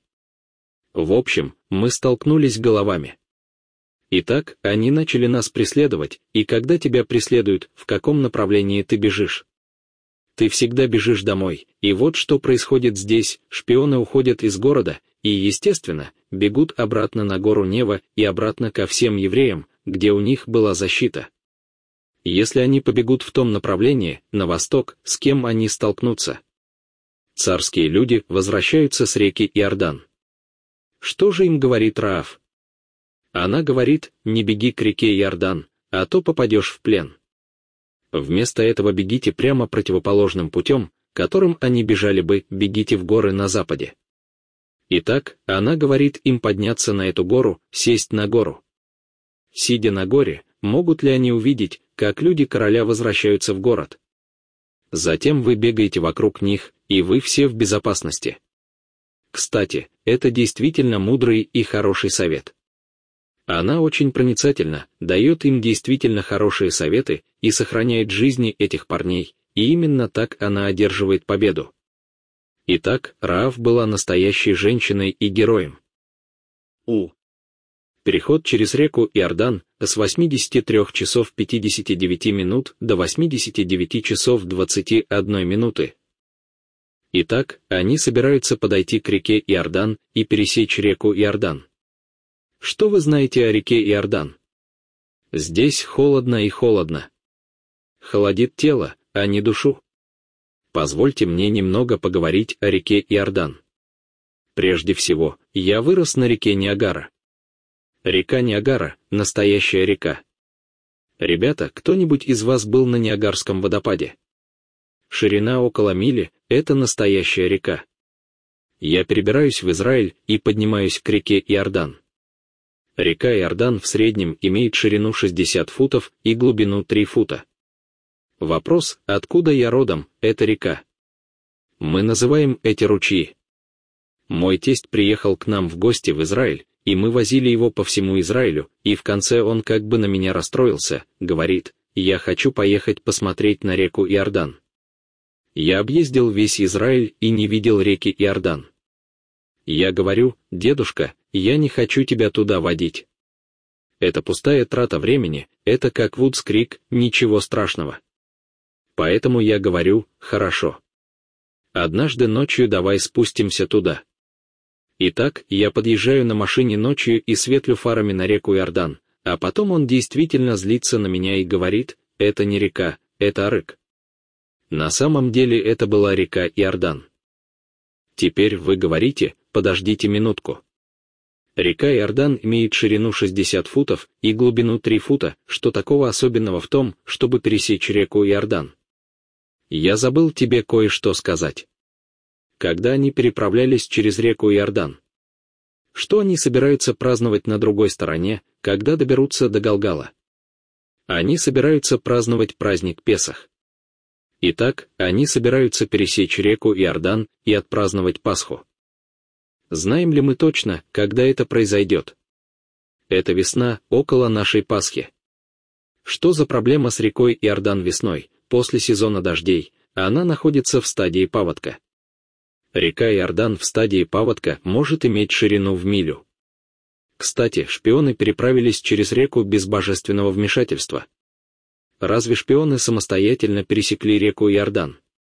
В общем, мы столкнулись головами. Итак, они начали нас преследовать, и когда тебя преследуют, в каком направлении ты бежишь? Ты всегда бежишь домой, и вот что происходит здесь: шпионы уходят из города, и, естественно, бегут обратно на гору Нева и обратно ко всем евреям, где у них была защита. Если они побегут в том направлении, на восток, с кем они столкнутся? Царские люди возвращаются с реки Иордан. Что же им говорит Раав? Она говорит: «Не беги к реке Иордан, а то попадешь в плен». Вместо этого бегите прямо противоположным путем, которым они бежали бы, бегите в горы на западе. Итак, она говорит им подняться на эту гору, сесть на гору. Сидя на горе, могут ли они увидеть, как люди короля возвращаются в город? Затем вы бегаете вокруг них, и вы все в безопасности. Кстати, это действительно мудрый и хороший совет. Она очень проницательна, дает им действительно хорошие советы и сохраняет жизни этих парней, и именно так она одерживает победу. Итак, Раав была настоящей женщиной и героем. У. Переход через реку Иордан с восьмидесяти трёх часов пятидесяти девяти минут до восьмидесяти девяти часов двадцати одной минуты. Итак, они собираются подойти к реке Иордан и пересечь реку Иордан. Что вы знаете о реке Иордан? Здесь холодно и холодно. Холодит тело, а не душу. Позвольте мне немного поговорить о реке Иордан. Прежде всего, я вырос на реке Ниагара. Река Ниагара — настоящая река. Ребята, кто-нибудь из вас был на Ниагарском водопаде? Ширина около мили — это настоящая река. Я перебираюсь в Израиль и поднимаюсь к реке Иордан. Река Иордан в среднем имеет ширину шестьдесят футов и глубину три фута. Вопрос, откуда я родом, это река. Мы называем эти ручьи. Мой тесть приехал к нам в гости в Израиль, и мы возили его по всему Израилю, и в конце он как бы на меня расстроился, говорит: «Я хочу поехать посмотреть на реку Иордан». Я объездил весь Израиль и не видел реки Иордан. Я говорю: «Дедушка, я не хочу тебя туда водить. Это пустая трата времени, это как Вудс-Крик, ничего страшного». Поэтому я говорю: «Хорошо. Однажды ночью давай спустимся туда». Итак, я подъезжаю на машине ночью и светлю фарами на реку Иордан, а потом он действительно злится на меня и говорит: «Это не река, это арык». На самом деле это была река Иордан. Теперь вы говорите: «Подождите минутку». Река Иордан имеет ширину шестьдесят футов и глубину три фута, что такого особенного в том, чтобы пересечь реку Иордан? Я забыл тебе кое-что сказать. Когда они переправлялись через реку Иордан? Что они собираются праздновать на другой стороне, когда доберутся до Галгала? Они собираются праздновать праздник Песах. Итак, они собираются пересечь реку Иордан и отпраздновать Пасху. Знаем ли мы точно, когда это произойдет? Это весна, около нашей Пасхи. Что за проблема с рекой Иордан весной, после сезона дождей, а она находится в стадии паводка? Река Иордан в стадии паводка может иметь ширину в милю. Кстати, шпионы переправились через реку без божественного вмешательства. Разве шпионы самостоятельно пересекли реку Иордан?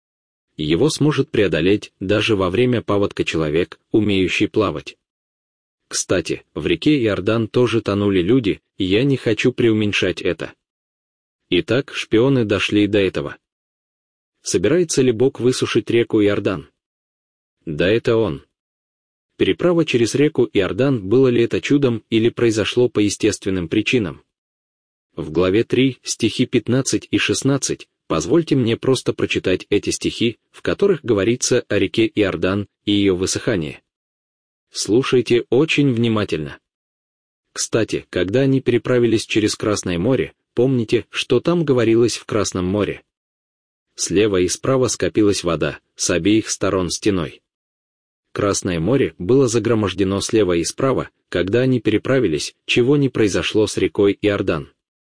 Его сможет преодолеть даже во время паводка человек, умеющий плавать. Кстати, в реке Иордан тоже тонули люди, и я не хочу преуменьшать это. Итак, шпионы дошли до этого. Собирается ли Бог высушить реку Иордан? Да, это Он. Переправа через реку Иордан, было ли это чудом или произошло по естественным причинам? В главе три, стихи пятнадцать и шестнадцать, позвольте мне просто прочитать эти стихи, в которых говорится о реке Иордан и ее высыхании. Слушайте очень внимательно. Кстати, когда они переправились через Красное море, помните, что там говорилось в Красном море? Слева и справа скопилась вода, с обеих сторон стеной. Красное море было загромождено слева и справа, когда они переправились, чего не произошло с рекой Иордан.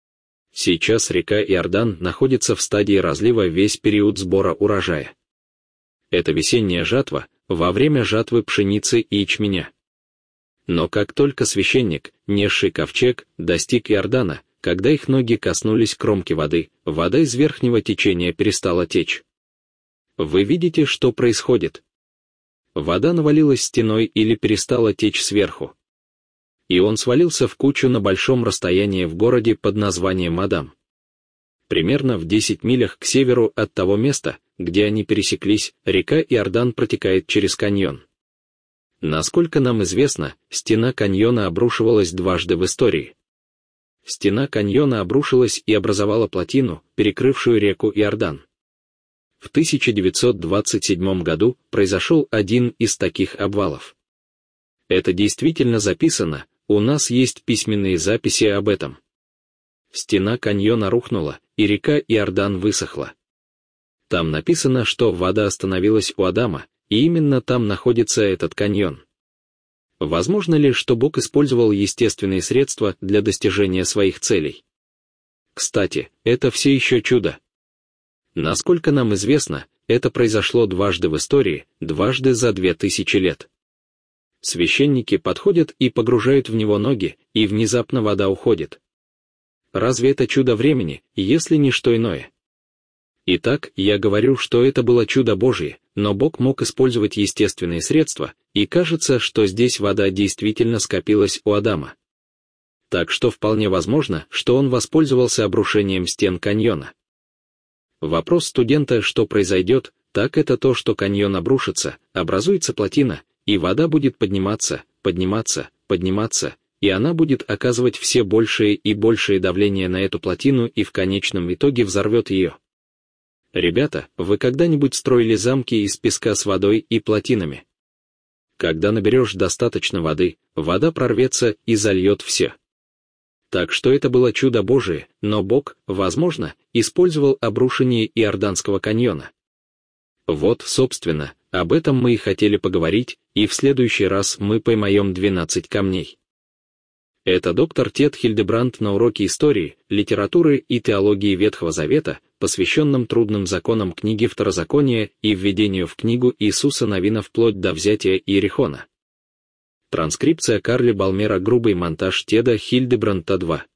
Сейчас река Иордан находится в стадии разлива весь период сбора урожая. Это весенняя жатва, во время жатвы пшеницы и ячменя. Но как только священник, несший ковчег, достиг Иордана, когда их ноги коснулись кромки воды, вода из верхнего течения перестала течь. Вы видите, что происходит? Вода навалилась стеной или перестала течь сверху. И он свалился в кучу на большом расстоянии в городе под названием Адам. Примерно в десяти милях к северу от того места, где они пересеклись, река Иордан протекает через каньон. Насколько нам известно, стена каньона обрушивалась дважды в истории. Стена каньона обрушилась и образовала плотину, перекрывшую реку Иордан. В тысяча девятьсот двадцать седьмом году произошел один из таких обвалов. Это действительно записано, у нас есть письменные записи об этом. Стена каньона рухнула, и река Иордан высохла. Там написано, что вода остановилась у Адама, и именно там находится этот каньон. Возможно ли, что Бог использовал естественные средства для достижения своих целей? Кстати, это все еще чудо. Насколько нам известно, это произошло дважды в истории, дважды за две тысячи лет. Священники подходят и погружают в него ноги, и внезапно вода уходит. Разве это чудо времени, если не что иное? Итак, я говорю, что это было чудо Божье, но Бог мог использовать естественные средства, и кажется, что здесь вода действительно скопилась у Адама. Так что вполне возможно, что он воспользовался обрушением стен каньона. Вопрос студента, что произойдет, так это то, что каньон обрушится, образуется плотина, и вода будет подниматься, подниматься, подниматься, и она будет оказывать все большее и большее давление на эту плотину и в конечном итоге взорвет ее. Ребята, вы когда-нибудь строили замки из песка с водой и плотинами? Когда наберешь достаточно воды, вода прорвется и зальет все. Так что это было чудо Божие, но Бог, возможно, использовал обрушение Иорданского каньона. Вот, собственно, об этом мы и хотели поговорить, и в следующий раз мы поймаем двенадцать камней. Это доктор Тед Хильдебранд на уроке истории, литературы и теологии Ветхого Завета, посвященном трудным законам книги Второзакония и введению в книгу Иисуса Навина вплоть до взятия Иерихона. Транскрипция Карли Балмера, грубый монтаж Теда Хильдебранда два.